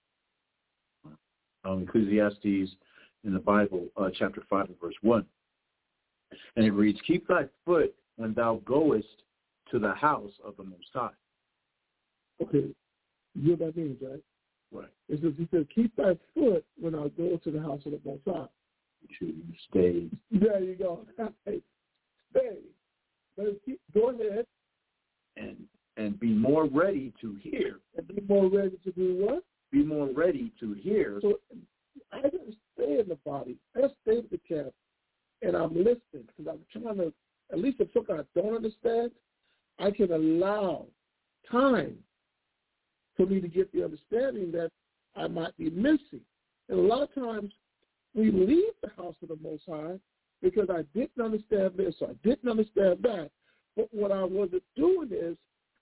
A: Ecclesiastes in the Bible, chapter 5 and verse 1. And it reads, keep thy foot when thou goest to the house of the Most High.
F: Okay. You know what that means, right?
A: Right.
F: He says, keep thy foot when I go to the house of the Most High.
A: To stay.
F: There you go. Stay. Go ahead.
A: And be more ready to hear.
F: And be more ready to do what?
A: Be more ready to hear.
F: So I didn't stay in the body. I stayed in the camp, and I'm listening because I'm trying to, at least if something I don't understand, I can allow time for me to get the understanding that I might be missing. And a lot of times we leave the house of the Most High because I didn't understand this or I didn't understand that. But what I wasn't doing is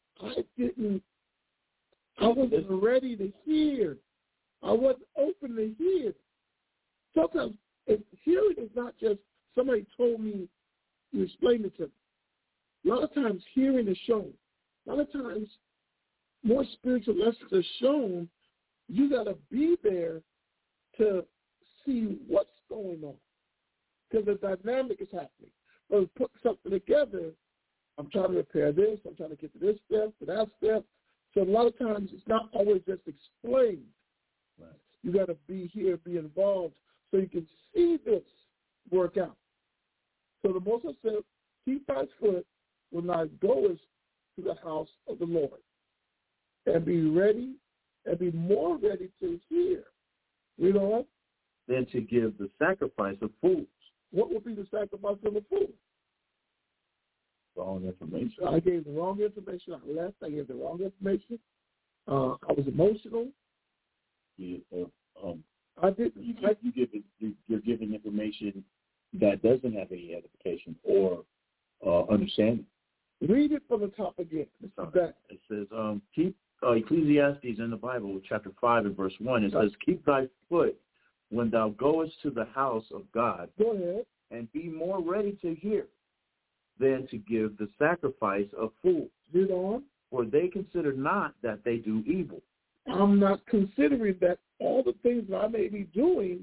F: I wasn't ready to hear. I wasn't open to hear. Sometimes hearing is not just somebody told me, you explained it to me. A lot of times hearing is shown. A lot of times more spiritual lessons are shown. You got to be there to see what's going on because the dynamic is happening. But put something together, I'm trying to repair this, I'm trying to get to this step, to that step. So a lot of times it's not always just explained. Right. You got to be here, be involved, so you can see this work out. So the Most High said, keep thy foot when thou goest to the house of the Lord, and be ready, and be more ready to hear. You know what?
A: Than to give the sacrifice of fools.
F: What would be the sacrifice of a fool?
A: Wrong information.
F: I gave the wrong information. I left. I gave the wrong information. I was emotional. I didn't.
A: You're giving information that doesn't have any edification or understanding.
F: Read it from the top again.
A: It says, keep Ecclesiastes in the Bible, chapter 5 and verse 1. It says, keep thy foot when thou goest to the house of God.
F: Go ahead.
A: And be more ready to hear than to give the sacrifice of fools.
F: Read on.
A: For they consider not that they do evil.
F: I'm not considering that all the things that I may be doing,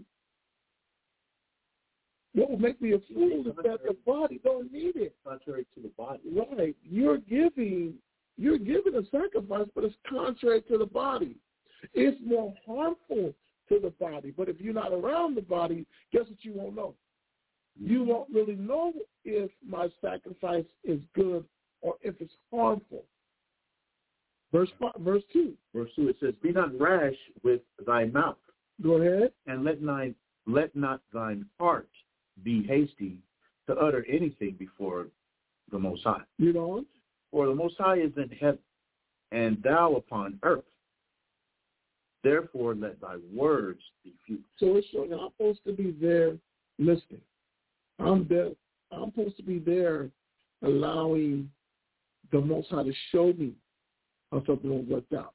F: what will make me a fool is that the body don't need it.
A: Contrary to the body.
F: Right. You're giving a sacrifice, but it's contrary to the body. It's more harmful to the body. But if you're not around the body, guess what you won't know? You won't really know if my sacrifice is good or if it's harmful. Verse 2.
A: Verse 2, it says, be not rash with thy mouth.
F: Go ahead.
A: And let not thine heart be hasty to utter anything before the Most High.
F: You know?
A: For the Most High is in heaven, and thou upon earth. Therefore let thy words be few.
F: So it's showing I'm supposed to be there listening. I'm supposed to be there allowing the Most High to show me how something will work out.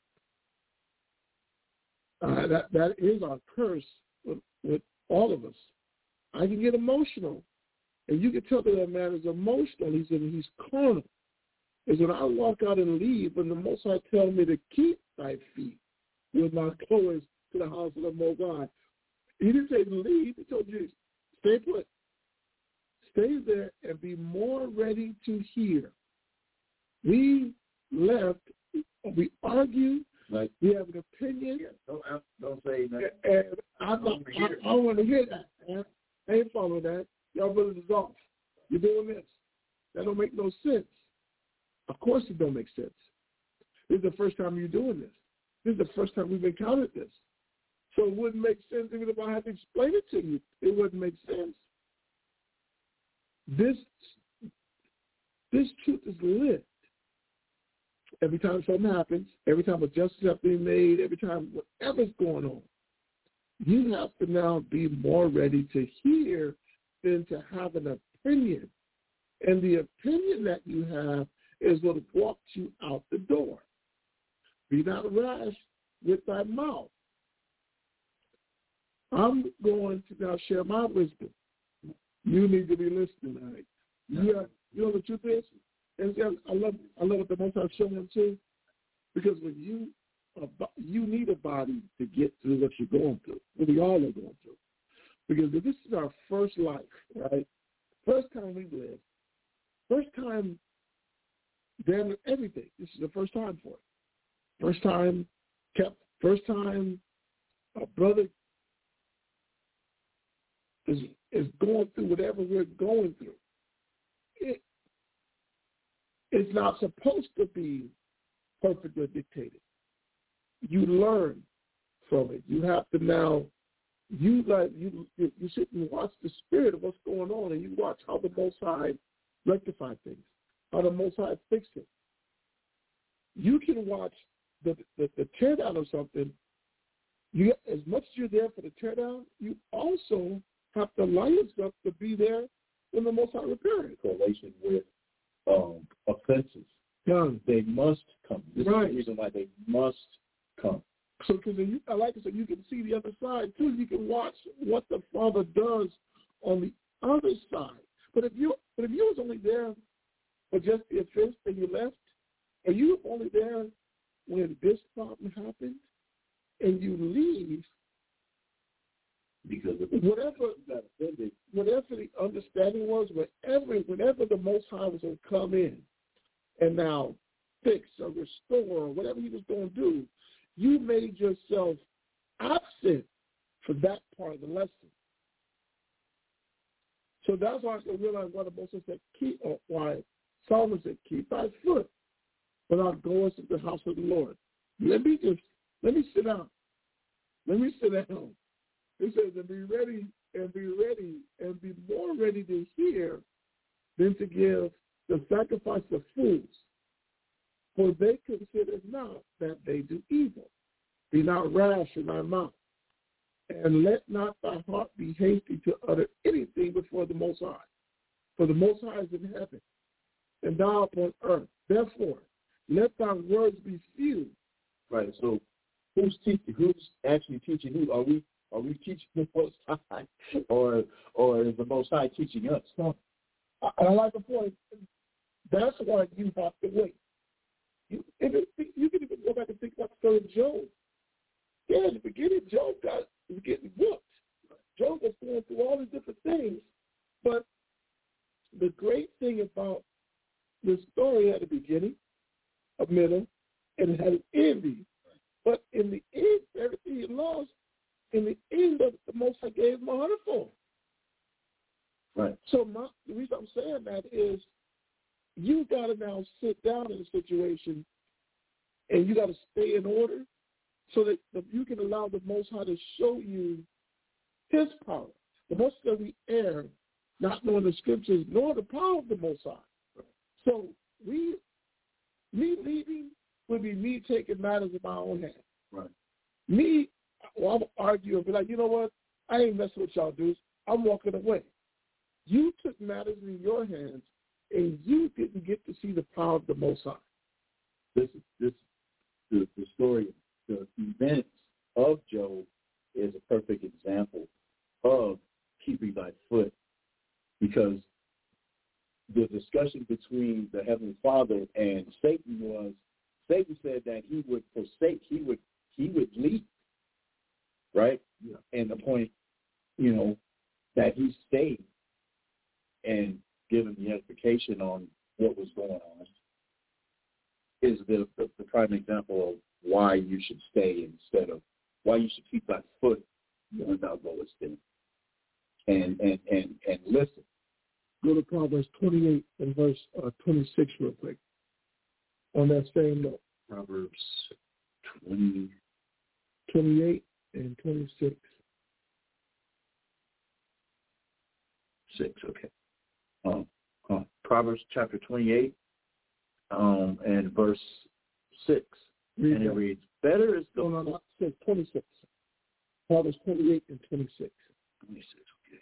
F: That is our curse with all of us. I can get emotional, and you can tell that a man is emotional. He's carnal. Is when I walk out and leave, and the Most High tells me to keep thy feet with my clothes to the house of the Most High. He didn't say leave. He told you, stay put. Stay there and be more ready to hear. We left, we argue,
A: right.
F: We have an opinion.
A: Yeah, don't say nothing.
F: And I want to hear that. I ain't following that. Y'all brothers is off. You're doing this. That don't make no sense. Of course it don't make sense. This is the first time you're doing this. This is the first time we've encountered this. So it wouldn't make sense even if I had to explain it to you. It wouldn't make sense. This truth is lived. Every time something happens, every time a justice has been made, every time whatever's going on, you have to now be more ready to hear than to have an opinion. And the opinion that you have is what walks you out the door. Be not rash with thy mouth. I'm going to now share my wisdom. You need to be listening, all right? You know the truth is? And I love what the Most High showing him too, because when you need a body to get through what you're going through, what we all are going through. Because this is our first life, right? First time we live. First time damn everything. This is the first time for it. First time a brother is going through whatever we're going through. It's not supposed to be perfectly dictated. You learn from it. You have to now, you sit and watch the spirit of what's going on, and you watch how the Most High rectify things, how the Most High fix it. You can watch the tear down of something. As much as you're there for the tear down, you also have to allow yourself to be there when the Most High repair it.
A: Correlation with offenses.
F: Yeah.
A: They must come. This
F: right.
A: is the reason why they must come.
F: So, because I like it, so you can see the other side too. You can watch what the Father does on the other side. But if you was only there for just the offense and you left, or you were only there when this problem happened, and you leave,
A: because of
F: whatever the understanding was, whenever the Most High was going to come in and now fix or restore or whatever he was going to do, you made yourself absent for that part of the lesson. So that's why I can realize why the Most High said, why Solomon said, keep thy foot without going to the house of the Lord. Let me sit down. Let me sit down. It says to be ready and be more ready to hear than to give the sacrifice of fools. For for they consider not that they do evil. Be not rash in thy mouth, and let not thy heart be hasty to utter anything before the Most High. For the Most High is in heaven, and thou upon earth. Therefore, let thy words be few.
A: Right. So, who's teaching? Who's actually teaching who? Are we teaching the Most High, or is the Most High teaching us?
F: I like the point. That's why you have to wait. You can even go back and think about the story of Job. Yeah, in the beginning, Job was getting whooped. Job was going through all these different things. But the great thing about the story had a beginning, a middle, and it had an ending. But in the end, everything he lost, in the end of the Most High gave him 100-fold.
A: Right.
F: So the reason I'm saying that is you got to now sit down in a situation and you got to stay in order so that you can allow the Most High to show you his power. The Most High we err, not knowing the scriptures, nor the power of the Most High. Right. So me leading would be me taking matters in my own hands.
A: Right.
F: I'm argue and be like, you know what? I ain't messing with y'all dudes. I'm walking away. You took matters in your hands, and you didn't get to see the power of the Most High.
A: The story, the events of Job is a perfect example of keeping thy foot, because the discussion between the Heavenly Father and Satan said that he would forsake, he would leave, right? Yeah. And the point, that he stayed and given the edification on what was going on is the prime example of why you should stay instead of why you should keep that foot when thou goest in. And listen.
F: Go to Proverbs 28 and verse 26 real quick. On that same note.
A: Proverbs 28
F: and 26.
A: 6, okay. Proverbs chapter 28 and verse 6. And it reads, better is the...
F: No, 26. Proverbs 28 and 26.
A: 26, okay.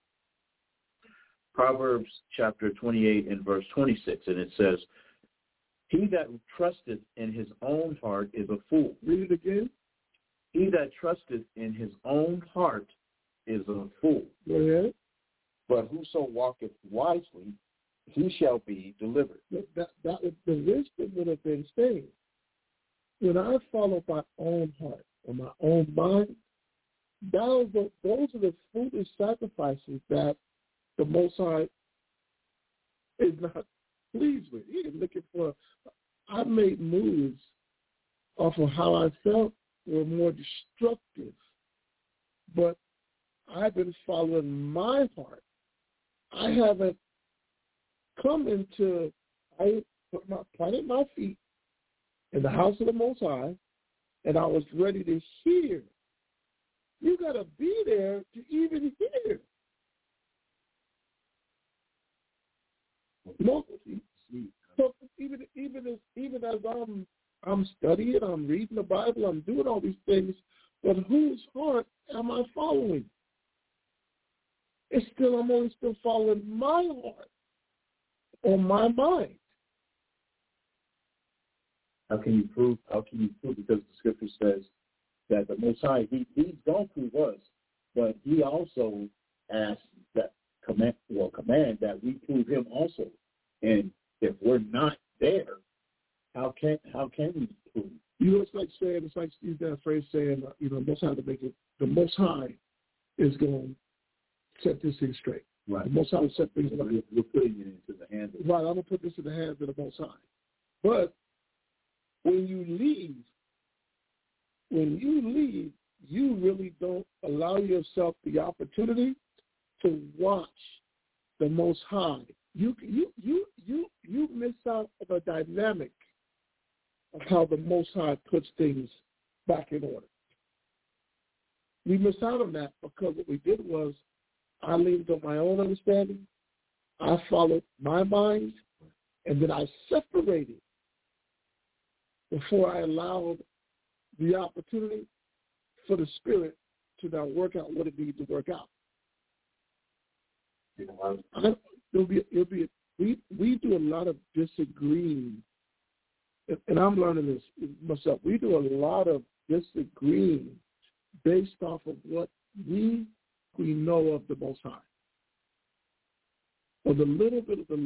A: Proverbs chapter 28 and verse 26, and it says, he that trusteth in his own heart is a fool.
F: Read it again.
A: He that trusteth in his own heart is a fool.
F: Go ahead.
A: But whoso walketh wisely, he shall be delivered.
F: That the wisdom would have been saying, when I follow my own heart or my own mind, those are the foolish sacrifices that the Most High is not pleased with. He is looking for. I made moves off of how I felt were more destructive, but I've been following my heart. I haven't come into. I planted my feet in the house of the Most High, and I was ready to hear. You got to be there to even hear. So even as I'm studying, I'm reading the Bible, I'm doing all these things, but whose heart am I following? I'm only still following my heart or my mind.
A: How can you prove? Because the Scripture says that the Most High, He's going to prove us, but He also asks that command that we prove Him also. And if we're not there, how can we prove?
F: It's like use that phrase saying, Most High to make it. The Most High is going to set this thing straight.
A: Right.
F: The Most High will set things right.
A: We're putting it into the hands of.
F: Right. I'm gonna put this in the hands of the Most High. But when you leave, you really don't allow yourself the opportunity to watch the Most High. You miss out on a dynamic of how the Most High puts things back in order. We miss out on that because what we did was I leaned on my own understanding, I followed my mind, and then I separated before I allowed the opportunity for the Spirit to now work out what it needs to work out. We do a lot of disagreeing, and I'm learning this myself. We do a lot of disagreeing based off of what we know of the Most High, or the little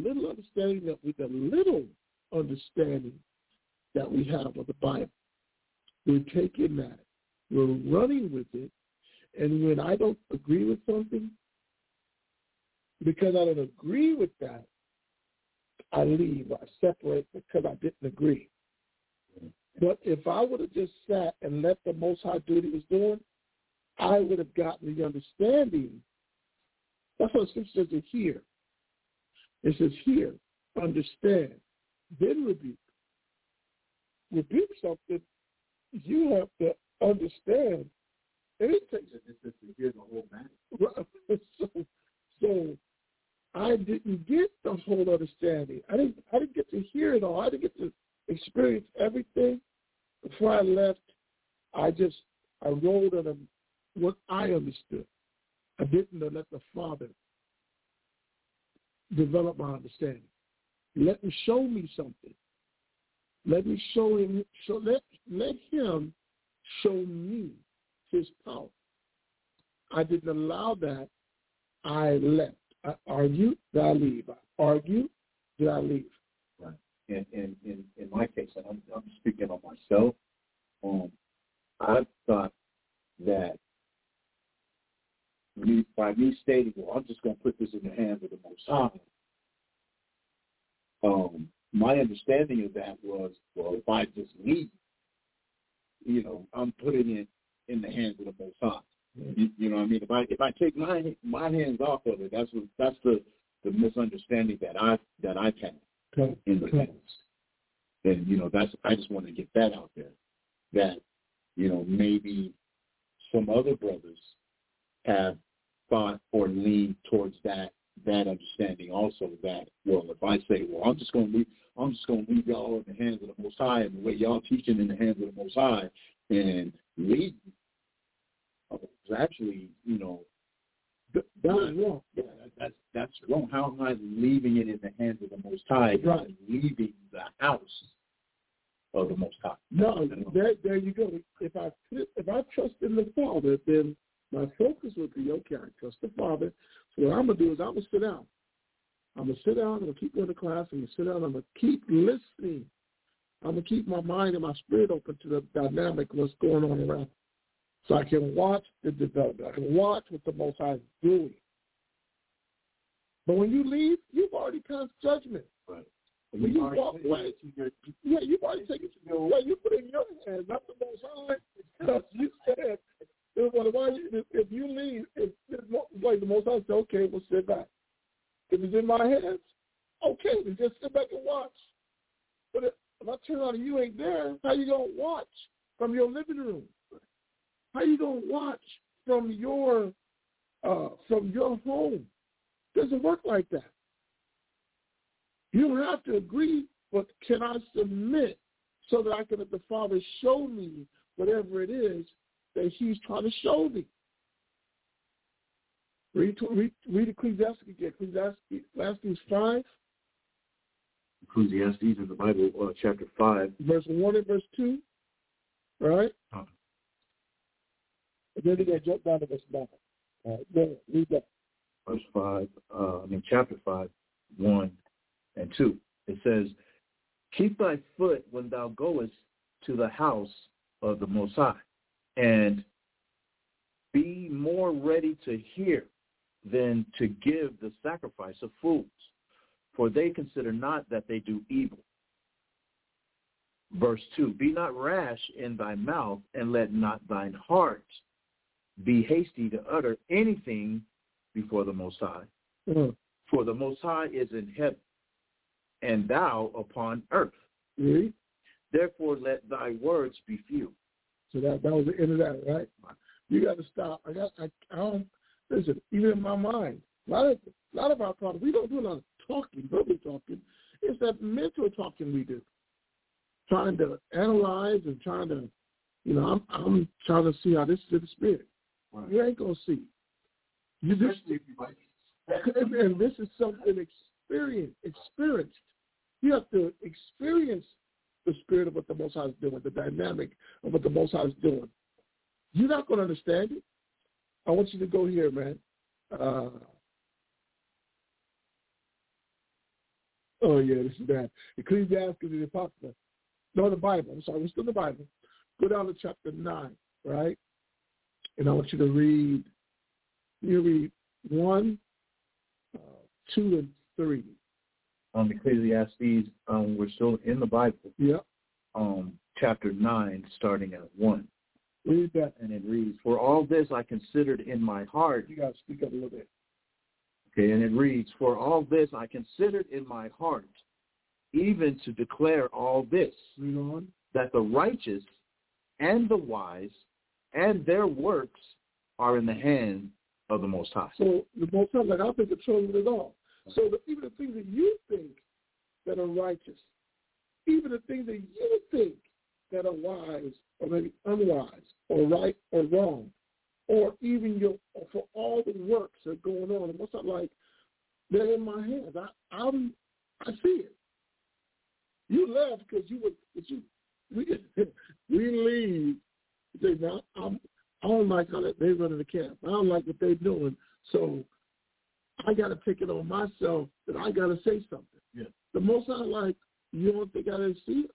F: understanding that we have of the Bible. We're taking that, we're running with it, and when I don't agree with something, because I don't agree with that, I leave, I separate because I didn't agree. But if I would have just sat and let the Most High do what he was doing, I would have gotten the understanding. That's what it says here. It says here, understand, then rebuke. Rebuke something, you have to understand. And it takes to hear the whole matter. So I didn't get the whole understanding. I didn't get to hear it all. I didn't get to experience everything. Before I left, I rolled on what I understood. I didn't let the Father develop my understanding. Let him show me something. Let me show him. Let him show me his power. I didn't allow that. I left. I argued, did I leave? I argued, did I leave?
A: Right. And in my case, and I'm speaking on myself, I thought that by me stating, well, I'm just going to put this in the hands of the Most High, my understanding of that was, well, if I just leave, I'm putting it in the hands of the Most High. You know what I mean? If I take my hands off of it, that's the misunderstanding that I've had in the past. And I just want to get that out there. That maybe some other brothers have thought or leaned towards that understanding also. That, well, if I say, well, I'm just going to leave y'all in the hands of the Most High, and the way y'all teaching in the hands of the Most High, and lead. Actually, that's wrong. Yeah, that's wrong. How am I leaving it in the hands of the Most High? Right. Leaving the house of the Most High.
F: No, there you go. If I trust in the Father, then my focus would be, okay, I trust the Father. So what I'm gonna do is I'm gonna sit down. I'm gonna keep going to class. I'm gonna sit down. I'm gonna keep listening. I'm gonna keep my mind and my spirit open to the dynamic of what's going on around. So I can watch the development. I can watch what the Most High is doing. But when you leave, you've already passed judgment.
A: Right.
F: When you walk away, you've already taken it. You put it in your hands, not the Most High. Because you said, if you leave, like the Most High said, okay, we'll sit back. If it's in my hands, okay, then just sit back and watch. But if I turn on and you ain't there, how you going to watch from your living room? How you going to watch from your home? It doesn't work like that. You don't have to agree, but can I submit so that I can let the Father show me whatever it is that he's trying to show me? Read Ecclesiastes again. Ecclesiastes 5.
A: Ecclesiastes in the Bible, chapter 5.
F: Verse 1 and verse 2. Right? And then they're going to jump down to verse 9. All right, go ahead, read that.
A: Verse 5, chapter 5, 1 and 2. It says, keep thy foot when thou goest to the house of the Most High, and be more ready to hear than to give the sacrifice of fools, for they consider not that they do evil. Verse 2, be not rash in thy mouth, and let not thine heart be hasty to utter anything before the Most High. Mm-hmm. For the Most High is in heaven, and thou upon earth.
F: Mm-hmm.
A: Therefore let thy words be few.
F: So that was the end of that, right? You got to stop. I don't listen. Even in my mind, a lot of our problems, we don't do a lot of talking, verbal talking. It's that mental talking we do. trying to analyze and trying to, I'm trying to see how this is the Spirit. Right. You ain't going to see. You just, and this is something experienced. You have to experience the Spirit of what the Most High is doing, the dynamic of what the Most High is doing. You're not going to understand it. I want you to go here, man. Oh, yeah, this is bad. Ecclesiastes is Apocrypha. No, the Bible. I'm sorry, we're still in the Bible. Go down to chapter 9, right? And I want you to read 1, 2, and 3.
A: Ecclesiastes, we're still in the Bible.
F: Yeah.
A: Chapter 9, starting at 1.
F: Read that.
A: And it reads, "For all this I considered in my heart."
F: You got to speak up a little bit.
A: Okay, and it reads, "For all this I considered in my heart, even to declare all this, that the righteous and the wise and their works are in the hand of the Most High."
F: So the Most High, like, I'll take control of it all. So even the things that you think that are righteous, even the things that you think that are wise or maybe unwise or right or wrong, or even for all the works that are going on, it must not like they're in my hands. I see it. You left because we leave. You say, "No, I don't like how they running the camp. I don't like what they're doing. So I got to take it on myself that I got to say something."
A: Yeah.
F: The Most I like, you don't think I didn't see it?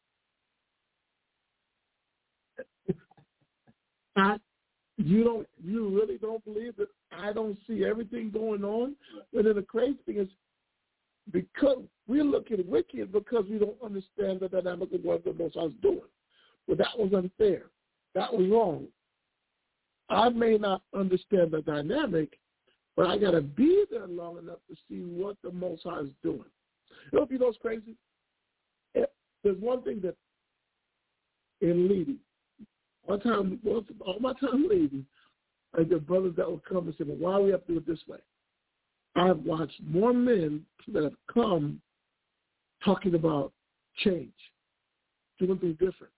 F: You really don't believe that I don't see everything going on? And then the crazy thing is, because we're looking wicked because we don't understand the dynamic of what the Most High is doing. Well, that was unfair. That was wrong. I may not understand the dynamic, but I got to be there long enough to see what the Most High is doing. You know what's crazy? There's one thing that in leading, all my time leading, I get brothers that will come and say, "Well, why we have to do it this way?" I've watched more men that have come talking about change, doing things different.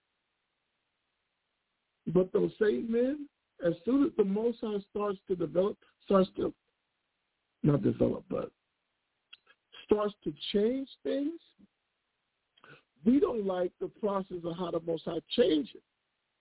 F: But those same men, as soon as the Most High starts to change things, we don't like the process of how the Most High change it.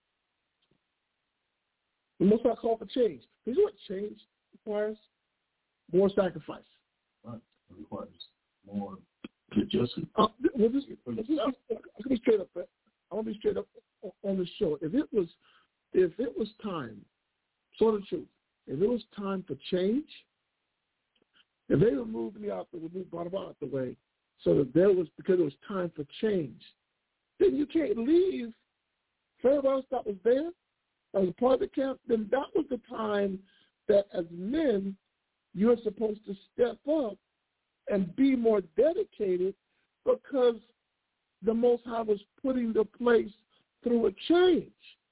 F: The Most High call for change. You know what change requires? More sacrifice.
A: Right. It requires more
F: adjustment. I'm going to be straight up. I want to be straight up on the show. If it was time, so the truth, if it was time for change, if they removed me out the way, so that because it was time for change, then you can't leave. For everybody else that was there, as a part of the camp, then that was the time that as men, you're supposed to step up and be more dedicated, because the Most High was putting the place through a change.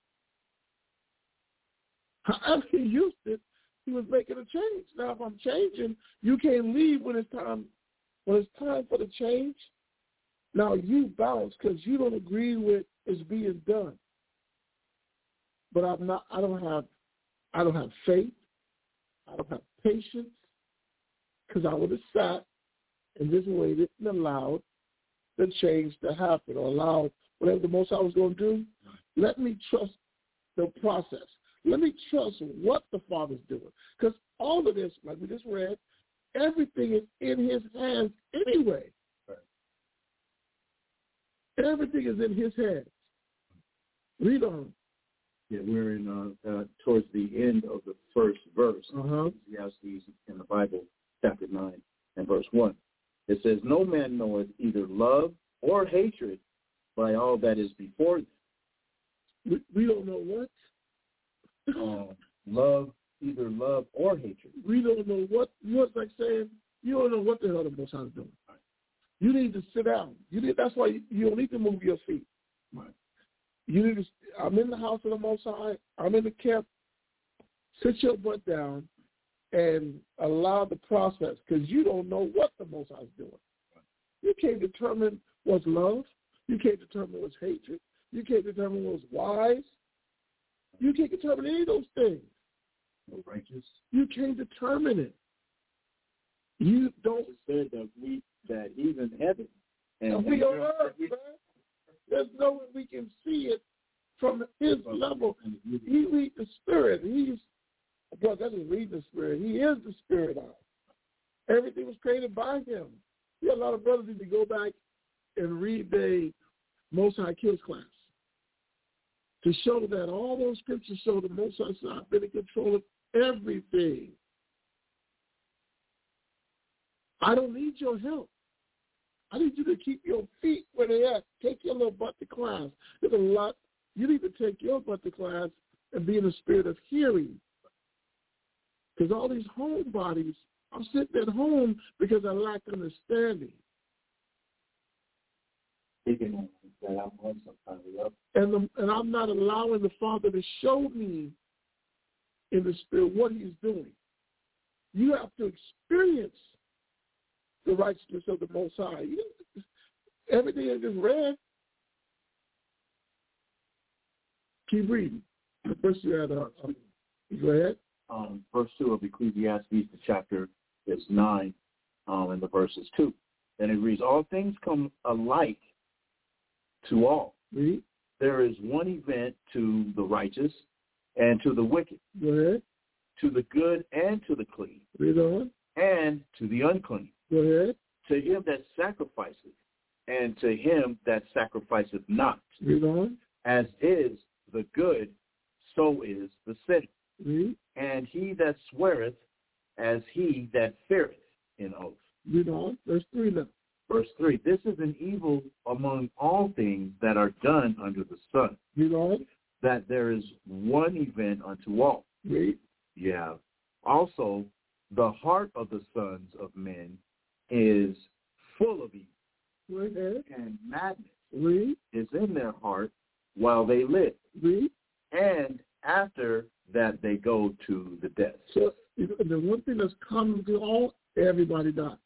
F: However he used it, he was making a change. Now, if I'm changing, you can't leave when it's time for the change. Now you bounce because you don't agree with it's being done. But I don't have faith. I don't have patience, because I would have sat and just waited and allowed the change to happen, or allowed whatever the Most High was going to do. Let me trust the process. Let me trust what the Father's doing. Because all of this, like we just read, everything is in his hands anyway. Right. Everything is in his hands. Read on.
A: Yeah, we're in towards the end of the first verse. Ecclesiastes in the Bible, chapter 9 and verse 1. It says, "No man knoweth either love or hatred by all that is before them."
F: We don't know what?
A: Either love or hatred.
F: We don't know what. It's like saying you don't know what the hell the Most High is doing. Right. You need to sit down. That's why you don't need to move your feet.
A: Right.
F: I'm in the house of the Most High. I'm in the camp. Sit your butt down and allow the process, because you don't know what the Most High is doing. Right. You can't determine what's love. You can't determine what's hatred. You can't determine what's wise. You can't determine any of those things.
A: No righteous.
F: You can't determine it. You don't.
A: It said that he's in heaven.
F: And we on earth, man. There's no way we can see it from his level. He reads the Spirit. That doesn't read the Spirit. He is the Spirit of. Everything was created by him. A lot of brothers need to go back and read the Most High Kills class to show that all those scriptures show the Most High has been in control of everything. I don't need your help. I need you to keep your feet where they at. Take your little butt to class. There's a lot. You need to take your butt to class and be in the spirit of hearing. Because all these homebodies, I'm sitting at home because I lack understanding.
A: And
F: I'm not allowing the Father to show me in the Spirit what he's doing. You have to experience the righteousness of the Most High. Everything I just read. Keep reading. First you had go ahead.
A: Verse 2 of Ecclesiastes, the chapter is 9, and the verse is 2. And it reads, all things come alike to all.
F: Read.
A: There is one event to the righteous and to the wicked.
F: Go ahead.
A: To the good and to the clean.
F: Read on.
A: And to the unclean.
F: Go ahead.
A: To him that sacrificeth, and to him that sacrificeth not.
F: Read on.
A: As is the good, so is the sinner.
F: Read.
A: And he that sweareth, as he that feareth in oath.
F: Read on. Verse 3 now.
A: Verse 3, this is an evil among all things that are done under the sun.
F: Read on.
A: That there is one event unto all.
F: Read.
A: Yeah. Also, the heart of the sons of men is full of evil.
F: Go ahead.
A: And madness
F: Read.
A: is in their heart while they live.
F: Read.
A: And after that they go to the death.
F: So the one thing that's common to everybody dies.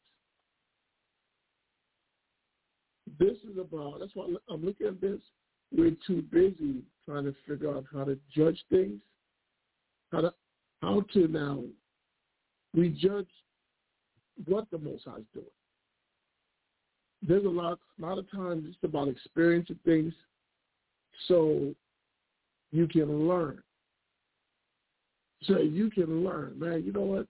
F: This is about, that's why I'm looking at this. We're too busy trying to figure out how to judge things, how to now, we judge what the Most High is doing. There's a lot of times it's about experiencing things so you can learn. So you can learn. Man, you know what?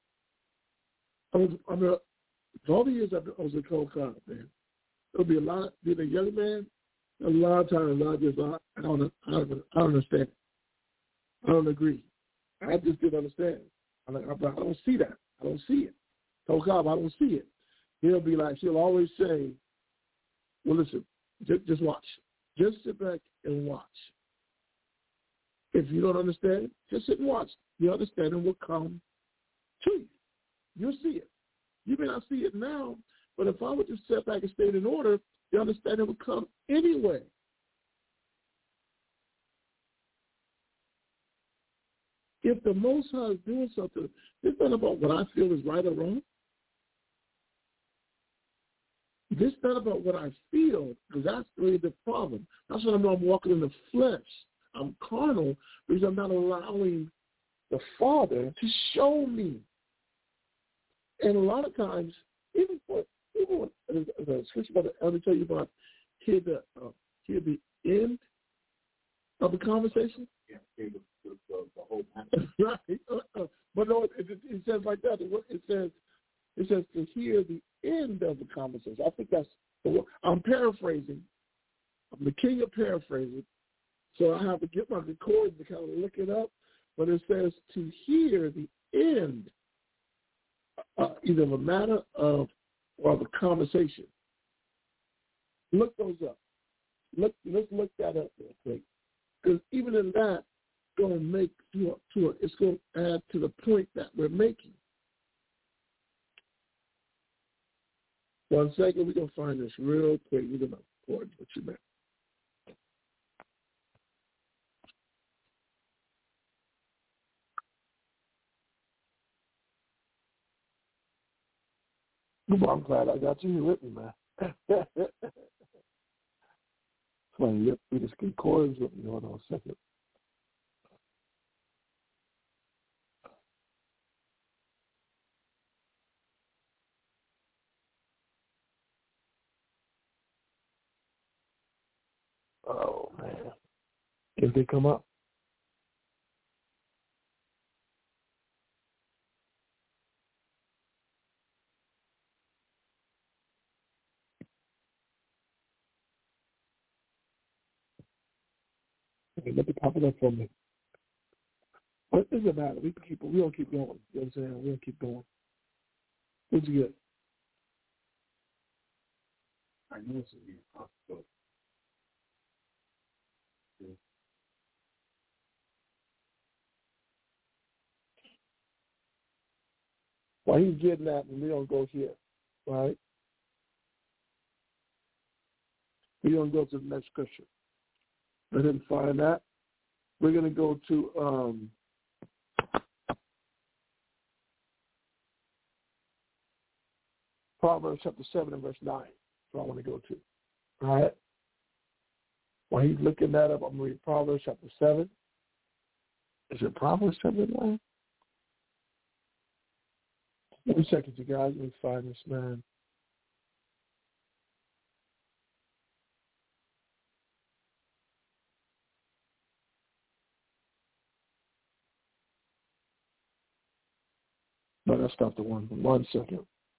F: For all the years I was a co-cop, man. There'll be a lot of, being a young man, a lot of times I don't understand. I don't agree. I just didn't understand. I don't see that. I don't see it. Co-cop, I don't see it. He'll always say, well, listen, just watch. Just sit back and watch. If you don't understand it, just sit and watch. The understanding will come to you. You'll see it. You may not see it now, but if I would just sit back and stay in order, the understanding will come anyway. If the Most High is doing something, it's not about what I feel is right or wrong. This is not about what I feel, because that's really the problem. That's when I know I'm walking in the flesh. I'm carnal because I'm not allowing the Father to show me. And a lot of times, even when the scripture about the elder tell you about hear the end of the conversation.
A: Yeah, hear the whole
F: right. But no, it says like that. It says to hear the end of the conversation. I think that's the word. I'm paraphrasing. I'm the king of paraphrasing. So I have to get my record to kind of look it up. But it says to hear the end, either of a matter of or of a conversation. Look those up. Let's look that up real quick. Because even in that, it's going to make it's going to add to the point that we're making. 1 second, we're going to find this real quick. We're going to record what you meant. I'm glad I got you with me, man. Funny, yep, we just concordance with me. Hold on a second. Oh, man. If they come up? Okay, let me pop it up for me. What is it matter? We don't keep going. You know what I'm saying? We don't keep going. What's good?
A: I know it's a possible.
F: While he's getting that, and we don't go here, right? We don't go to the next scripture. Let him find that. We're going to go to Proverbs chapter 7 and verse 9. That's what I want to go to. All right? While he's looking that up, I'm going to read Proverbs chapter 7. Is it Proverbs chapter 9? Let me check it, you guys. Let me find this man. No, that's not the one. 1 second.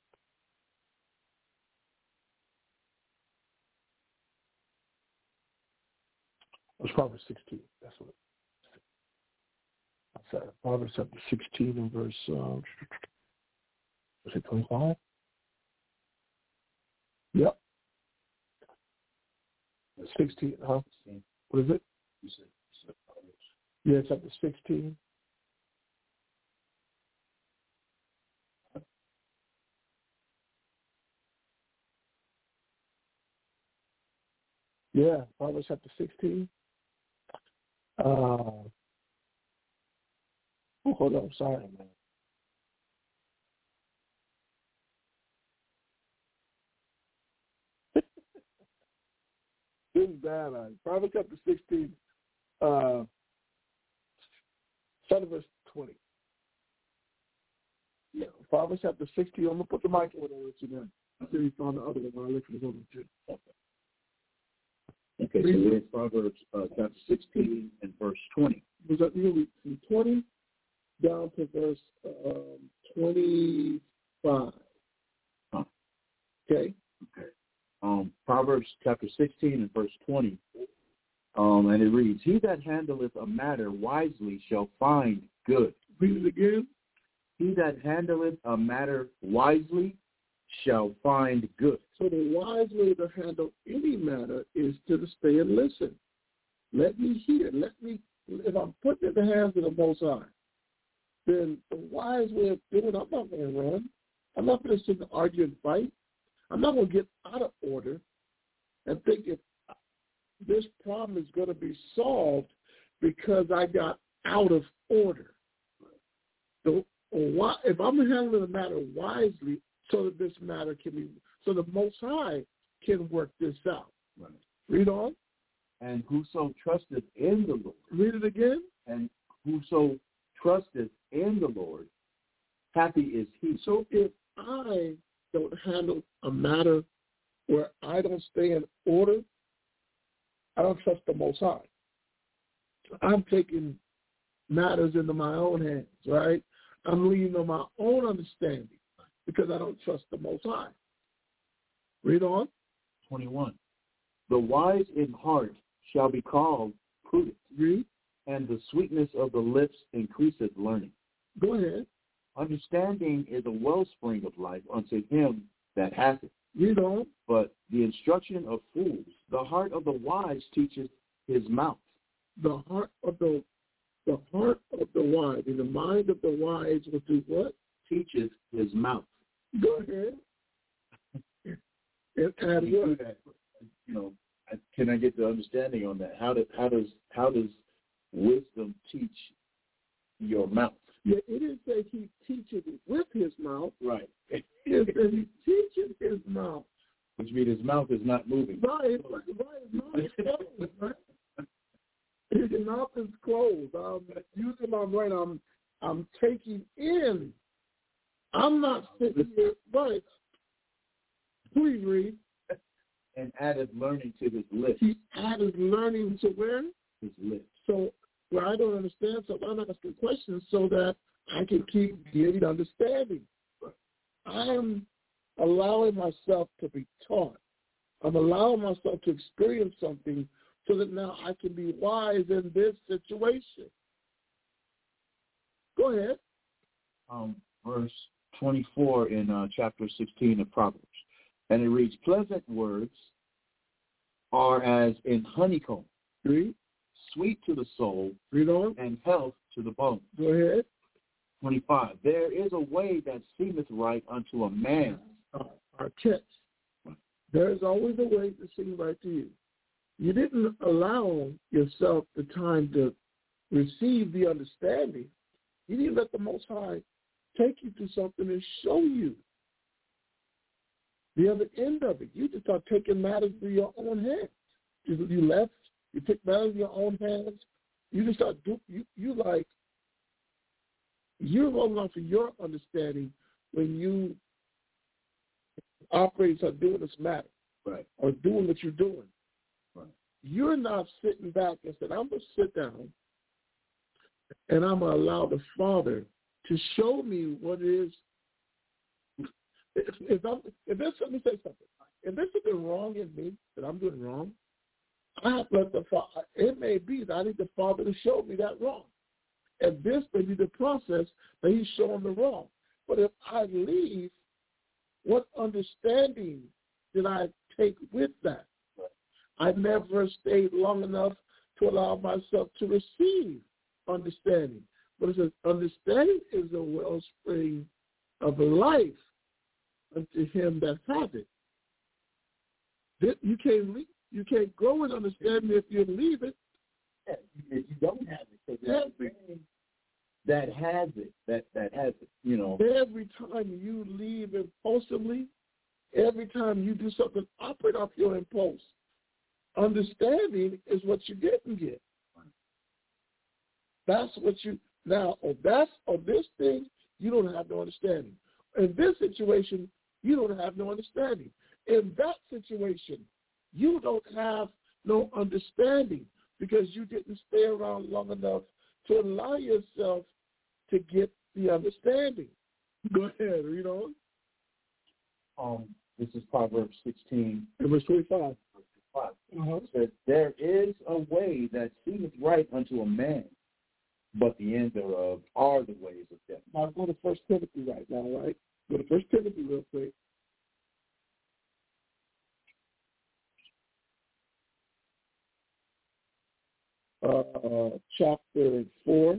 F: It's Proverbs 16. That's what it is. Proverbs chapter 16 and verse, was it 25? Yep. 16, huh? What is it? Yeah, chapter 16. Yeah, Proverbs chapter 16. Oh, hold on. Sorry, man. This is bad. Proverbs chapter 16, 7 verse 20. Yeah, Proverbs chapter 16. I'm going to put the mic over there with you now. I see you found the other one. I'll look for the other one too.
A: Okay, so we're in Proverbs chapter 16 and verse 20.
F: Was that really from 20 down to verse 25?
A: Huh.
F: Okay.
A: Proverbs chapter 16 and verse 20, and it reads, "He that handleth a matter wisely shall find good."
F: Read it again.
A: He that handleth a matter wisely shall find good.
F: So the wise way to handle any matter is to stay and listen. Let me hear. If I'm put in the hands of the Most High, then the wise way of doing it, I'm not going to run. I'm not going to sit and argue and fight. I'm not going to get out of order and think if this problem is going to be solved because I got out of order. So if I'm handling the matter wisely, so that this matter can be, so the Most High can work this out.
A: Right.
F: Read on.
A: And whoso trusteth in the Lord.
F: Read it again.
A: And whoso trusteth in the Lord, happy is he.
F: So if I don't handle a matter where I don't stay in order, I don't trust the Most High. I'm taking matters into my own hands, right? I'm leaning on my own understanding because I don't trust the Most High. Read on.
A: 21. The wise in heart shall be called prudent.
F: Read.
A: And the sweetness of the lips increaseth learning.
F: Go ahead.
A: Understanding is a wellspring of life unto him that hath it.
F: Read on.
A: But the instruction of fools, the heart of the wise teacheth his mouth.
F: The heart of the wise, in the mind of the wise will do what?
A: Teacheth his mouth.
F: Go ahead. And what?
A: Can I get the understanding on that? How does wisdom teach your mouth?
F: Yeah, it didn't say he teaches it with his mouth.
A: Right.
F: It said he teaches his mouth.
A: Which means his mouth is not moving.
F: Right. His mouth is my brain. I'm taking in. I'm not sitting here. Right. Please read.
A: And added learning to his lips.
F: He added learning to where?
A: His lips.
F: So where I don't understand, so I'm asking questions so that I can keep getting understanding. I'm allowing myself to be taught. I'm allowing myself to experience something so that now I can be wise in this situation. Go ahead.
A: Verse 24 in chapter 16 of Proverbs. And it reads, pleasant words are as in honeycomb,
F: Read.
A: Sweet to the soul,
F: Read on.
A: And health to the bones.
F: Go ahead.
A: 25. There is a way that seemeth right unto a man.
F: Our text. There is always a way to seem right to you. You didn't allow yourself the time to receive the understanding. You didn't let the Most High take you through something and show you the other end of it. You just start taking matters into your own hands. You took matters in your own hands. You just start you're rolling off of your understanding when you operate are doing this matter,
A: right,
F: or doing what you're doing.
A: Right. You're
F: not sitting back and saying, I'm going to sit down and I'm going to allow the Father to show me what it is. Let me say something. If there's something wrong in me that I'm doing wrong, I have to let the Father. It may be that I need the Father to show me that wrong. And this may be the process that he's showing the wrong. But if I leave, what understanding did I take with that? I never stayed long enough to allow myself to receive understanding. But it says understanding is a wellspring of life unto him that has it. You can't grow in understanding if you leave it.
A: Yeah, if you don't have it, that has it, that has it, you know.
F: Every time you leave impulsively, every time you do something, operate off your impulse. Understanding is what you didn't get. That's what you now. On this thing, you don't have no understanding. In this situation, you don't have no understanding. In that situation, you don't have no understanding because you didn't stay around long enough to allow yourself to get the understanding. Go ahead, read on.
A: This is Proverbs 16.
F: Verse 25.
A: It says, there is a way that seemeth right unto a man, but the end thereof are the ways of death.
F: Now go to 1 Timothy right now, right? Go to 1 Timothy real quick. Chapter 4.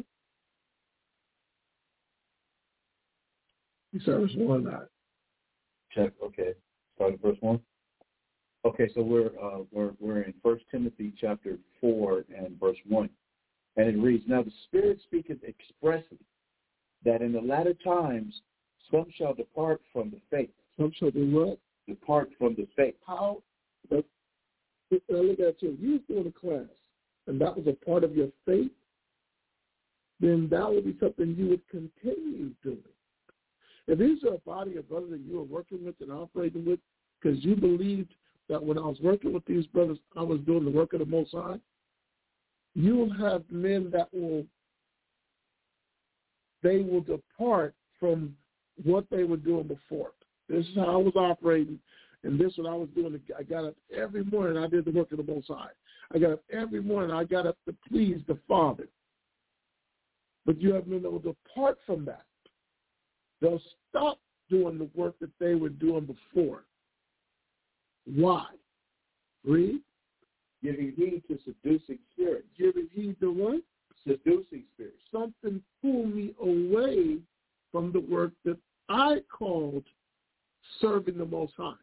F: Verse 1.
A: Okay. Start at verse 1. Okay, so we're in 1 Timothy chapter 4 and verse 1. And it reads, now the Spirit speaketh expressly that in the latter times some shall depart from the faith.
F: Some shall do what?
A: Depart from the faith.
F: How? Look at you. You was doing a class, and that was a part of your faith, then that would be something you would continue doing. If these are a body of brothers that you are working with and operating with, because you believed that when I was working with these brothers, I was doing the work of the Most High, you will have men that will depart from what they were doing before. This is how I was operating, and this is what I was doing. I got up every morning, I did the work of the Most High. I got up every morning, I got up to please the Father. But you have men that will depart from that. They'll stop doing the work that they were doing before. Why? Read.
A: Giving heed to seducing spirits.
F: Giving heed to what?
A: Seducing spirits.
F: Something pulled me away from the work that I called serving the Most High.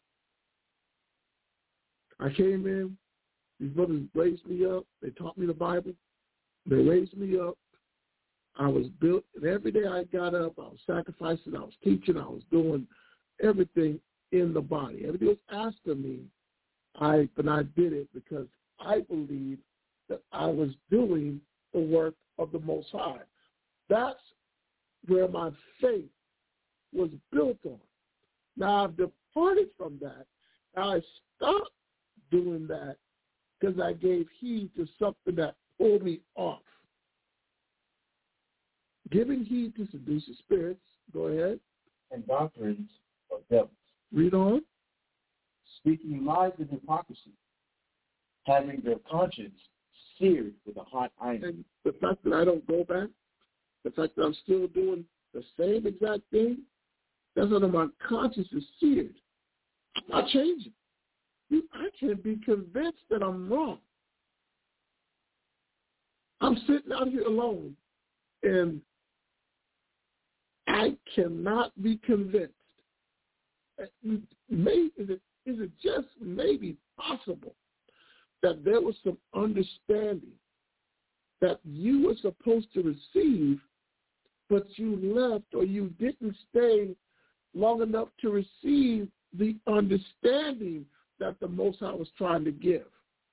F: I came in, these brothers raised me up, they taught me the Bible, they raised me up, I was built, and every day I got up, I was sacrificing, I was teaching, I was doing everything in the body. Everything was asked of me, but I did it because I believed that I was doing the work of the Most High. That's where my faith was built on. Now I've departed from that. Now I stopped doing that because I gave heed to something that pulled me off. Giving heed to seducing spirits, go ahead.
A: And doctrines of devils.
F: Read on.
A: Speaking lies and hypocrisy. Having their conscience seared with a hot iron.
F: And the fact that I don't go back, the fact that I'm still doing the same exact thing, that's under my conscience is seared. I'm not changing. I can't be convinced that I'm wrong. I'm sitting out here alone, and I cannot be convinced. Is it just maybe possible that there was some understanding that you were supposed to receive, but you left or you didn't stay long enough to receive the understanding that the Most High was trying to give?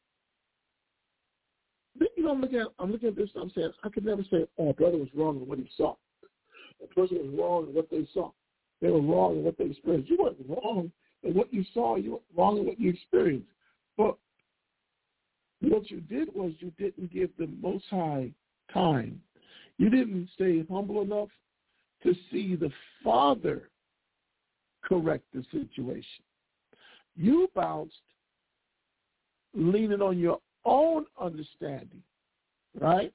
F: You know, I'm looking at this, I'm saying, I could never say, oh, brother was wrong in what he saw. The person was wrong in what they saw. They were wrong in what they experienced. You weren't wrong in what you saw. You weren't wrong in what you experienced. But what you did was you didn't give the Most High time. You didn't stay humble enough to see the Father correct the situation. You bounced leaning on your own understanding, right?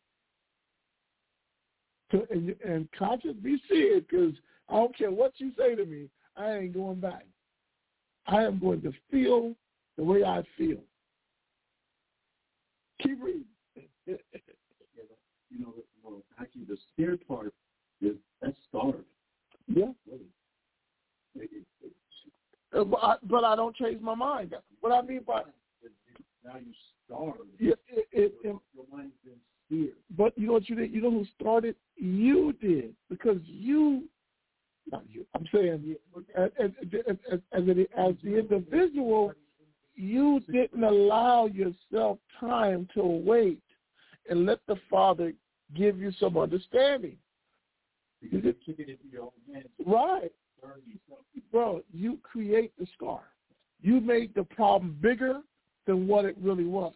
F: And conscience be seared, because I don't care what you say to me, I ain't going back. I am going to feel the way I feel. Keep reading.
A: Actually, the scared part is that's starved.
F: Yeah. But I don't change my mind. What I mean by
A: now you starved.
F: Your
A: mind's been seared.
F: But you know what you did? You know who started? You did, because you. Not you. I'm saying as the individual, you didn't allow yourself time to wait and let the Father give you some understanding.
A: You did kick it into your own hands.
F: Right. Bro, you create the scar. You made the problem bigger than what it really was.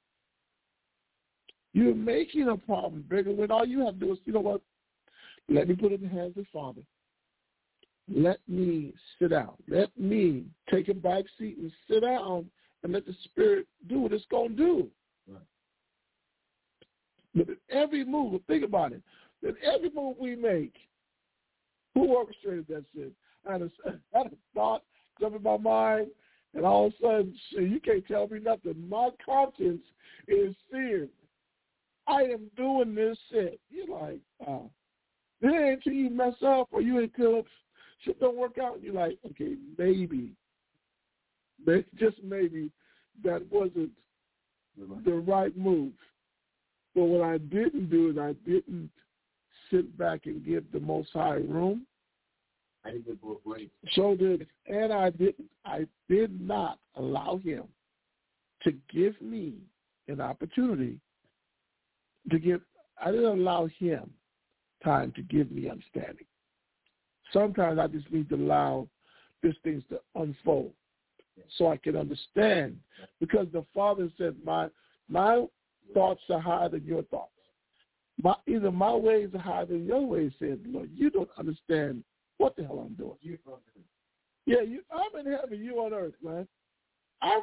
F: You're making a problem bigger when all you have to do is, you know what? Let me put it in the hands of the Father. Let me sit down. Let me take a back seat and sit down and let the Spirit do what it's going to do. Right. But in every move, think about it, in every move we make, who orchestrated that shit? I had a thought jump in my mind, and all of a sudden, shit, you can't tell me nothing. My conscience is seared. I am doing this shit. You're like, it ain't until you mess up or you until shit don't work out. And you're like, okay, maybe, just maybe, that wasn't the right move. But what I didn't do is I didn't sit back and give the Most High room.
A: I did both ways.
F: So did, and I did not allow him to give me an opportunity to give. I didn't allow him time to give me understanding. Sometimes I just need to allow these things to unfold so I can understand. Because the Father said, my thoughts are higher than your thoughts. Either my ways are higher than your ways, said the Lord. You don't understand what the hell I'm doing. Yeah, I'm in heaven, you on earth, man. I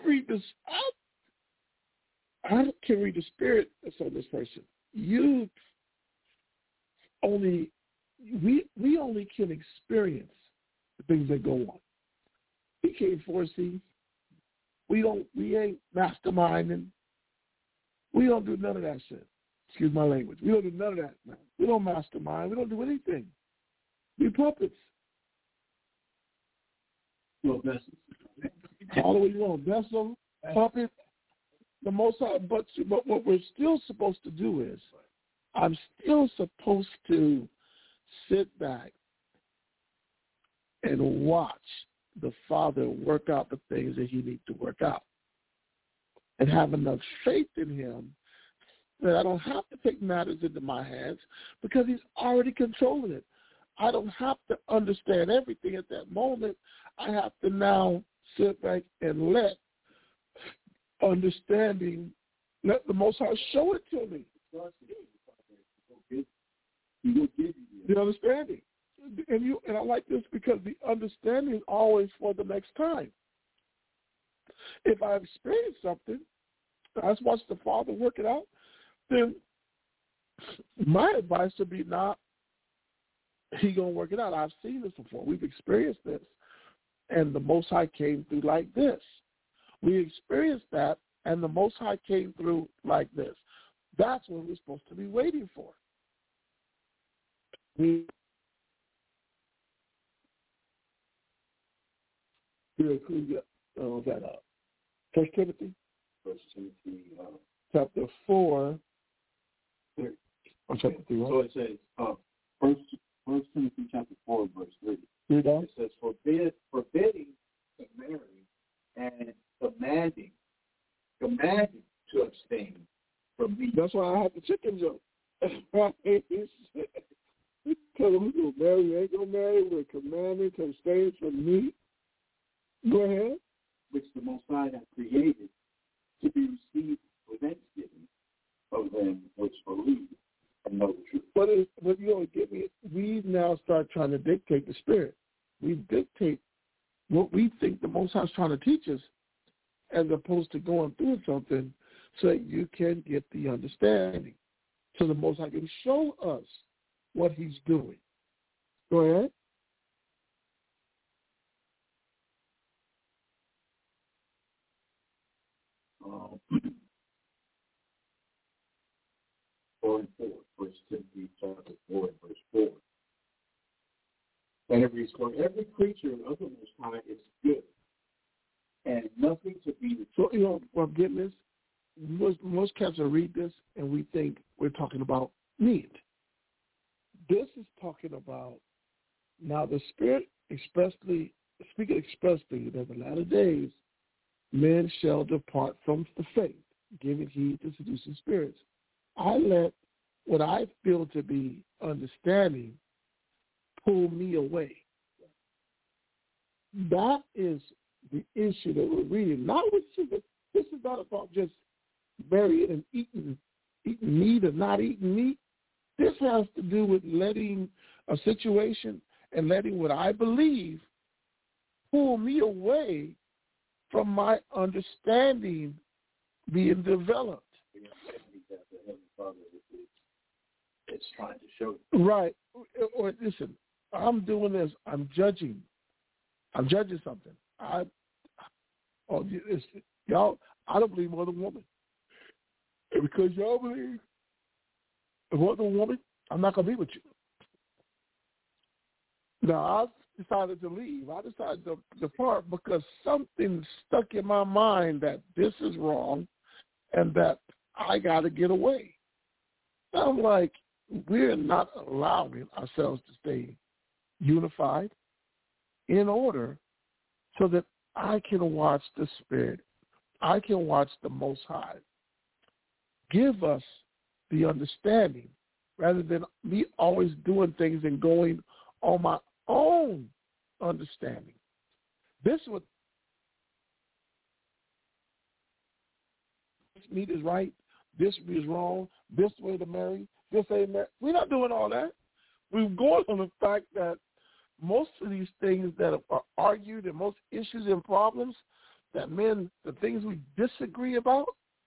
F: can read the spirit that's on this person. We only can experience the things that go on. We can't foresee. We ain't masterminding. We don't do none of that shit. Excuse my language. We don't do none of that, man. We don't mastermind. We don't do anything. We puppets.
A: Well, vessels.
F: All the way you want. Vessel, puppet, the Most High. But what we're still supposed to do is, I'm still supposed to sit back and watch the Father work out the things that he needs to work out, and have enough faith in him that I don't have to take matters into my hands because he's already controlling it. I don't have to understand everything at that moment. I have to now sit back and let the Most High show it to me. The understanding. And I like this because the understanding is always for the next time. If I've experienced something, I just watch the Father work it out, then my advice would be not, he going to work it out. I've seen this before. We've experienced this. And the Most High came through like this. We experienced that, and the Most High came through like this. That's what we're supposed to be waiting for. We that up. 1 Timothy? 1 Timothy chapter 4. Chapter 3.
A: So it says, 1 Timothy chapter 4, verse 3. It says, forbidding to marry and commanding to abstain from meat.
F: That's why I have the chicken joke. We tell them we're going to marry, we ain't going to marry, we're commanding to abstain from meat. Go ahead.
A: Which the Most High has created to be received with thanksgiving of them which believe and know the truth.
F: But you don't get me. We now start trying to dictate the Spirit. We dictate what we think the Most High is trying to teach us, as opposed to going through something so that you can get the understanding. So the Most High can show us what he's doing. Go ahead.
A: Four, 1 Timothy chapter 4, verse 4. And it reads, for every creature of the Most High is good, and nothing to be.
F: So, I'm getting this. Most cats will read this, and we think we're talking about meat. This is talking about, now the Spirit speaking expressly, that in the latter days, men shall depart from the faith, giving heed to seducing spirits. I let what I feel to be understanding pull me away. That is the issue that we're reading. This is not about just marrying and eating meat or not eating meat. This has to do with letting a situation and letting what I believe pull me away from my understanding being developed.
A: It's trying to show
F: you. Right. Or listen, I'm doing this. I'm judging something. Y'all, I don't believe more than woman. And because y'all believe more than woman, I'm not going to be with you. Now, I've decided to leave. I decided to depart because something stuck in my mind that this is wrong and that I got to get away. I'm like, we're not allowing ourselves to stay unified in order so that I can watch the Spirit. I can watch the Most High give us the understanding rather than me always doing things and going on my own understanding. This meat is right, this is wrong, this way to marry, this ain't marry. We're not doing all that. We're going on the fact that most of these things that are argued and most issues and problems that the things we disagree about,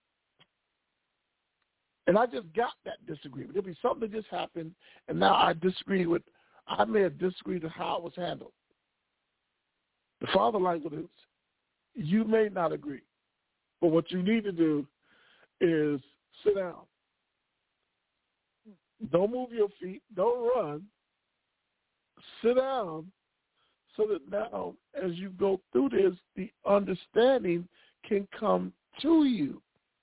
F: and I just got that disagreement. There'll be something that just happened, and now I may have disagreed with how it was handled. The Father language is, you may not agree, but what you need to do is sit down. Don't move your feet. Don't run. Sit down so that now as you go through this, the understanding can come to you.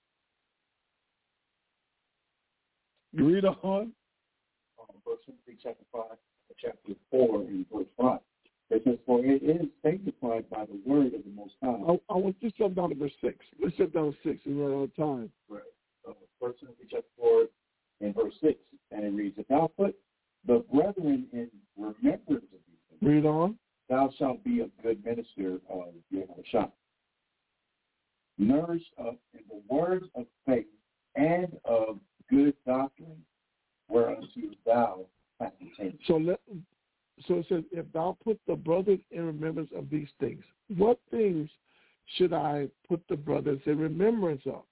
F: You read on.
A: Verse 3, chapter 5, chapter 4, and verse 5. It says, for it is sanctified by the word of the Most High.
F: I want to jump down to verse 6. Let's jump down to 6 and run out of time.
A: Right. 1 Timothy chapter 4 and verse 6, and it reads, if thou put the brethren in remembrance of these things,
F: read on.
A: Thou shalt be a good minister of Yahushua, nourished up in the words of faith and of good doctrine, whereunto thou hast attained.
F: So it says, if thou put the brothers in remembrance of these things, what things should I put the brothers in remembrance of?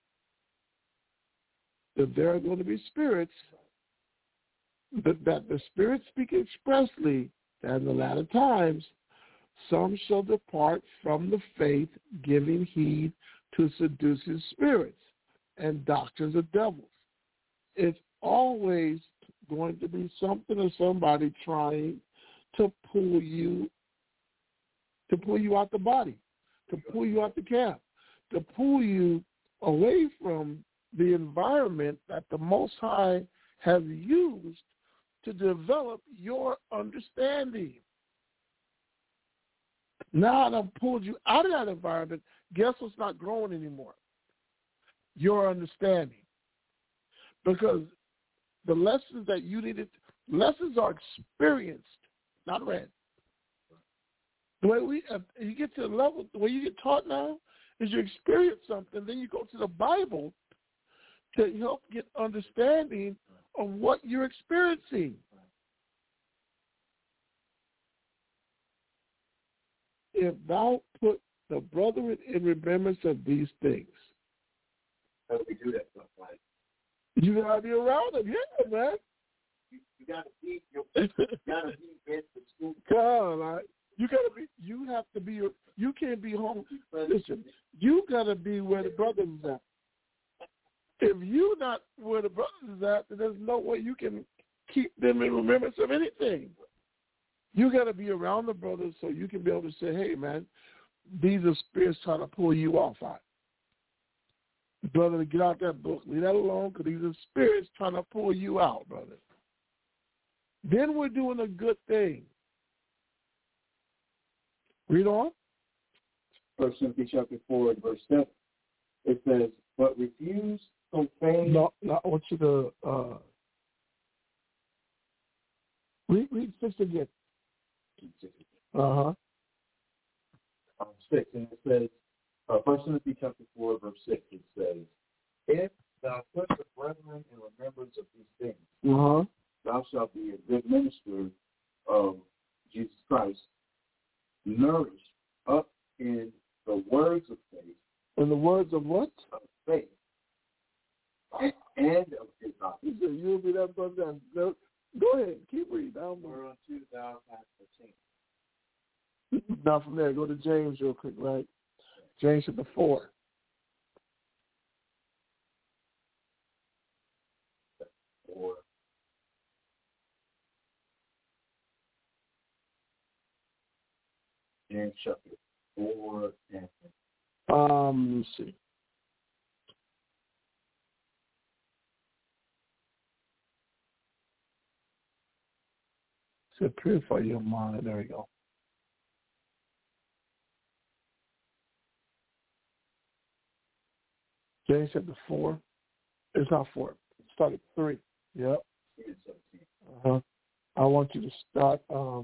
F: That there are going to be spirits, that the spirits speak expressly that in the latter times some shall depart from the faith, giving heed to seducing spirits and doctrines of devils. It's always going to be something or somebody trying to pull you out the body, to pull you out the camp, to pull you away from the environment that the Most High has used to develop your understanding. Now I've pulled you out of that environment. Guess what's not growing anymore? Your understanding. Because the lessons that you needed, lessons are experienced, not read. The way you get to the level, the way you get taught now is you experience something, then you go to the Bible to help get understanding of what you're experiencing. If thou put the brethren in remembrance of these things.
A: How do we do that stuff, like?
F: You gotta be around them, yeah, man.
A: You gotta be in the school.
F: God, you have to be. You can't be home. Listen, you gotta be where the brothers is at. If you're not where the brothers is at, then there's no way you can keep them in remembrance of anything. You got to be around the brothers so you can be able to say, hey, man, these are spirits trying to pull you off. Brother, get out that book. Leave that alone because these are spirits trying to pull you out, brother. Then we're doing a good thing. Read on.
A: 1 Timothy chapter 4 and verse 7. It says, but refuse profane.
F: No, I want you to read 6 again.
A: 6, and it says, 1 Timothy chapter 4, verse 6, it says, if thou put the brethren in remembrance of these things, thou shalt be a good minister of Jesus Christ, nourished up in the words of faith.
F: In the words of what?
A: Of faith. And of his doctrine.
F: He said, you'll be that brother. Go ahead, keep reading.
A: Whereunto thou hast attained.
F: Now from there, go to James real quick, right? James chapter 4.
A: James chapter 4 and
F: let's see. So purify your mind. There we go. James chapter 4. It's not 4. Start at 3. Yep. I want you to start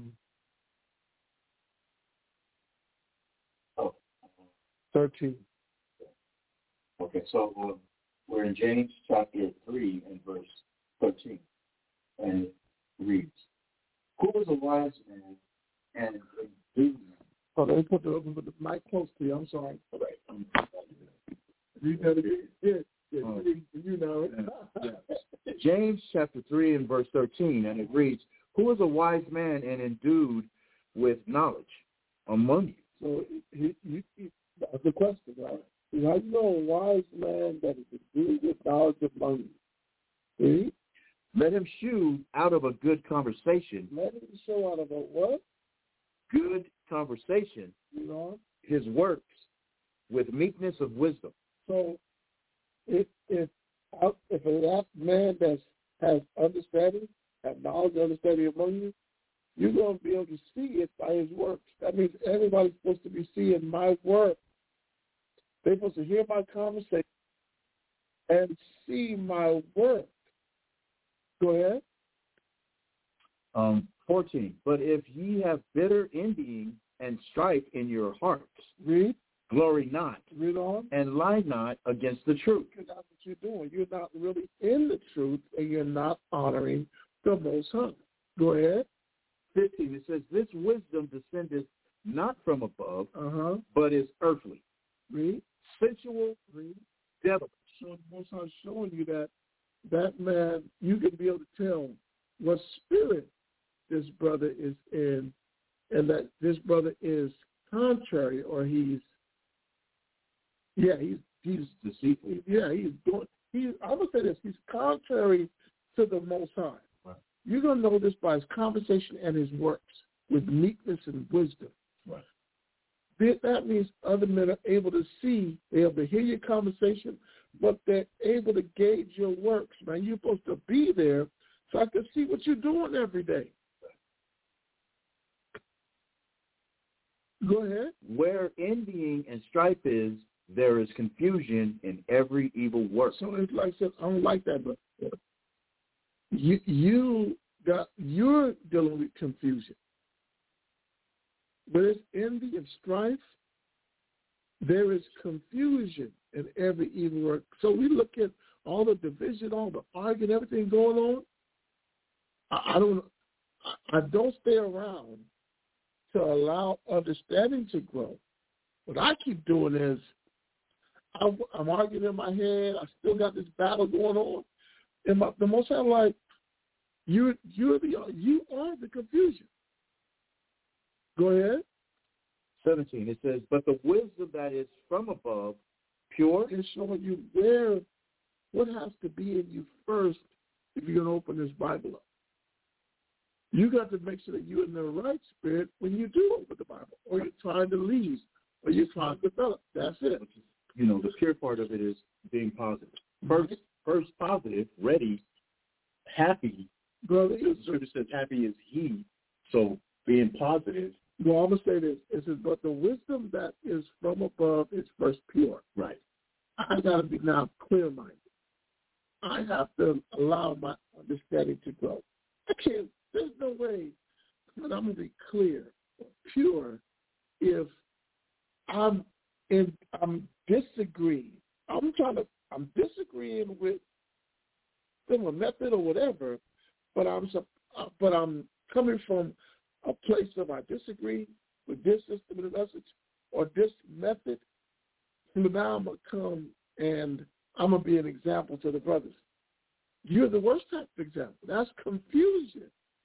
F: 13.
A: Okay, so we're in James chapter 3 and verse 13. And it reads, who was a wise man and endued?
F: Oh, let me put the mic close to you. I'm sorry.
A: All right.
F: You got to get it. You know it.
A: James chapter 3 and verse 13, and it reads, who is a wise man and endued with knowledge among you?
F: So that's the question, right? How do you know a wise man that is endued with knowledge among you? See?
A: Let him shew out of a good conversation.
F: Let him show out of a what?
A: Good conversation.
F: You know?
A: His works with meekness of wisdom.
F: So if that man that has understanding, have knowledge, understanding among you, you're going to be able to see it by his works. That means everybody's supposed to be seeing my work. They're supposed to hear my conversation, and see my work. Go ahead.
A: 14. But if ye have bitter envying and strife in your hearts,
F: Read.
A: glory not,
F: Read on.
A: and lie not against the truth.
F: Because that's what you're doing. You're not really in the truth, and you're not honoring the Most High. Go ahead.
A: 15. It says, this wisdom descendeth not from above, but is earthly,
F: Read.
A: sensual, devilish.
F: So the Most High is showing you that man, you can be able to tell what spirit this brother is in, and that this brother is contrary, or he's
A: deceitful.
F: I would say this, he's contrary to the Most High.
A: Right.
F: You're going to know this by his conversation and his works with meekness and wisdom.
A: Right.
F: That means other men are able to see, they're able to hear your conversation, but they're able to gauge your works. Man, you're supposed to be there so I can see what you're doing every day. Go ahead.
A: Where envying and strife is, there is confusion in every evil work.
F: So it's like I said, I don't like that, but you're dealing with confusion. Where there's envy and strife, there is confusion in every evil work. So we look at all the division, all the arguing, everything going on. I don't stay around to allow understanding to grow. What I keep doing is I'm arguing in my head. I still got this battle going on. And the most I'm like, you are the confusion. Go ahead.
A: 17. It says, but the wisdom that is from above, pure.
F: It's showing you what has to be in you first if you're going to open this Bible up. You got to make sure that you're in the right spirit when you do open the Bible, or you're trying to lead, or you're trying to develop. That's it.
A: The pure part of it is being positive. First positive, ready, happy.
F: Brother,
A: the scripture says happy is he. So being positive.
F: Well, I'm going to say this. It says, but the wisdom that is from above is first pure.
A: Right.
F: I got to be now clear-minded. I have to allow my understanding to grow. There's no way that I'm going to be clear or pure if I'm disagreeing. I'm disagreeing with a method or whatever, but I'm coming from a place of I disagree with this system of the message or this method. So now I'm going to come and I'm going to be an example to the brothers. You're the worst type of example. That's confusion.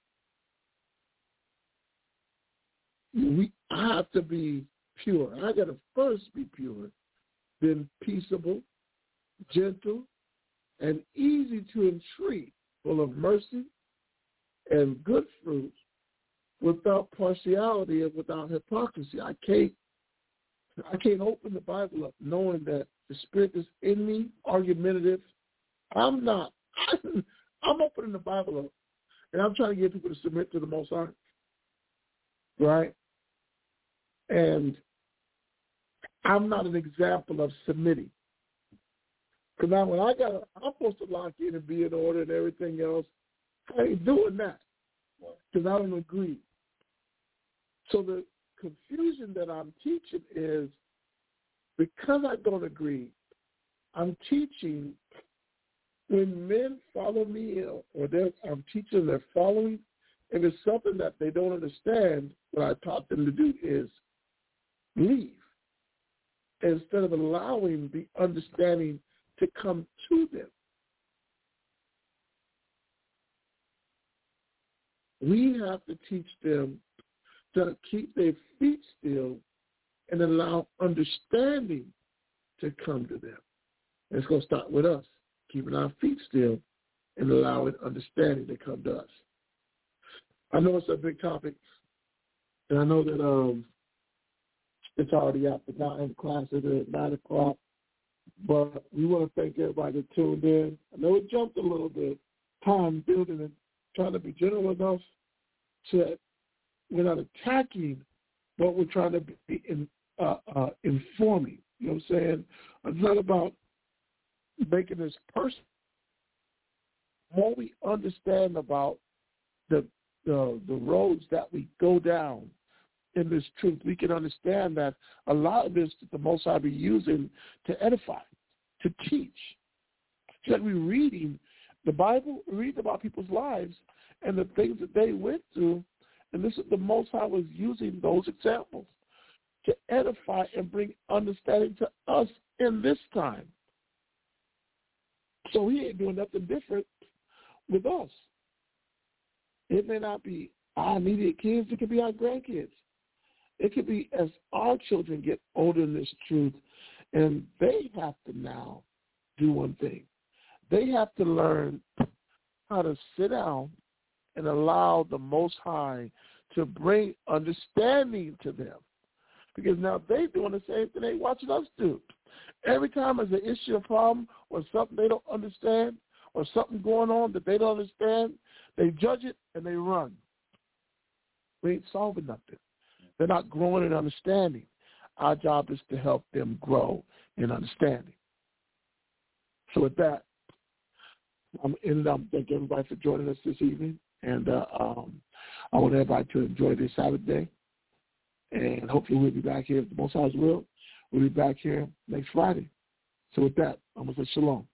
F: I have to be pure. I got to first be pure, then peaceable, gentle, and easy to entreat, full of mercy and good fruits, without partiality and without hypocrisy. I can't open the Bible up knowing that the Spirit is in me, argumentative. I'm not. I'm opening the Bible up, and I'm trying to get people to submit to the Most High, right? And I'm not an example of submitting. Because now when I'm supposed to lock in and be in order and everything else, I ain't doing that because I don't agree. So the confusion that I'm teaching is because I don't agree, I'm teaching when men follow me or I'm teaching they're following, if it's something that they don't understand, what I taught them to do is leave instead of allowing the understanding to come to them. We have to teach them to keep their feet still and allow understanding to come to them. And it's going to start with us, keeping our feet still and allowing understanding to come to us. I know it's a big topic, and I know that it's already after 9 classes at 9 o'clock, but we want to thank everybody that tuned in. I know it jumped a little bit, time building and trying to be general enough so that we're not attacking, but we're trying to be informing. You know what I'm saying? It's not about making this personal. The more we understand about the roads that we go down in this truth, we can understand that a lot of this the Most High be using to edify, to teach. Just like we're reading the Bible, reading about people's lives and the things that they went through, and this is the Most High was using those examples to edify and bring understanding to us in this time. So he ain't doing nothing different with us. It may not be our immediate kids. It could be our grandkids. It could be as our children get older in this truth, and they have to now do one thing. They have to learn how to sit down and allow the Most High to bring understanding to them. Because now they're doing the same thing they watching us do. Every time there's an issue, a problem, or something they don't understand, or something going on that they don't understand, they judge it and they run. We ain't solving nothing. They're not growing in understanding. Our job is to help them grow in understanding. So with that, I'm thank everybody for joining us this evening, and I want everybody to enjoy this Sabbath day, and hopefully we'll be back here if the Most High's will. We'll be back here next Friday. So with that, I'm going to say shalom.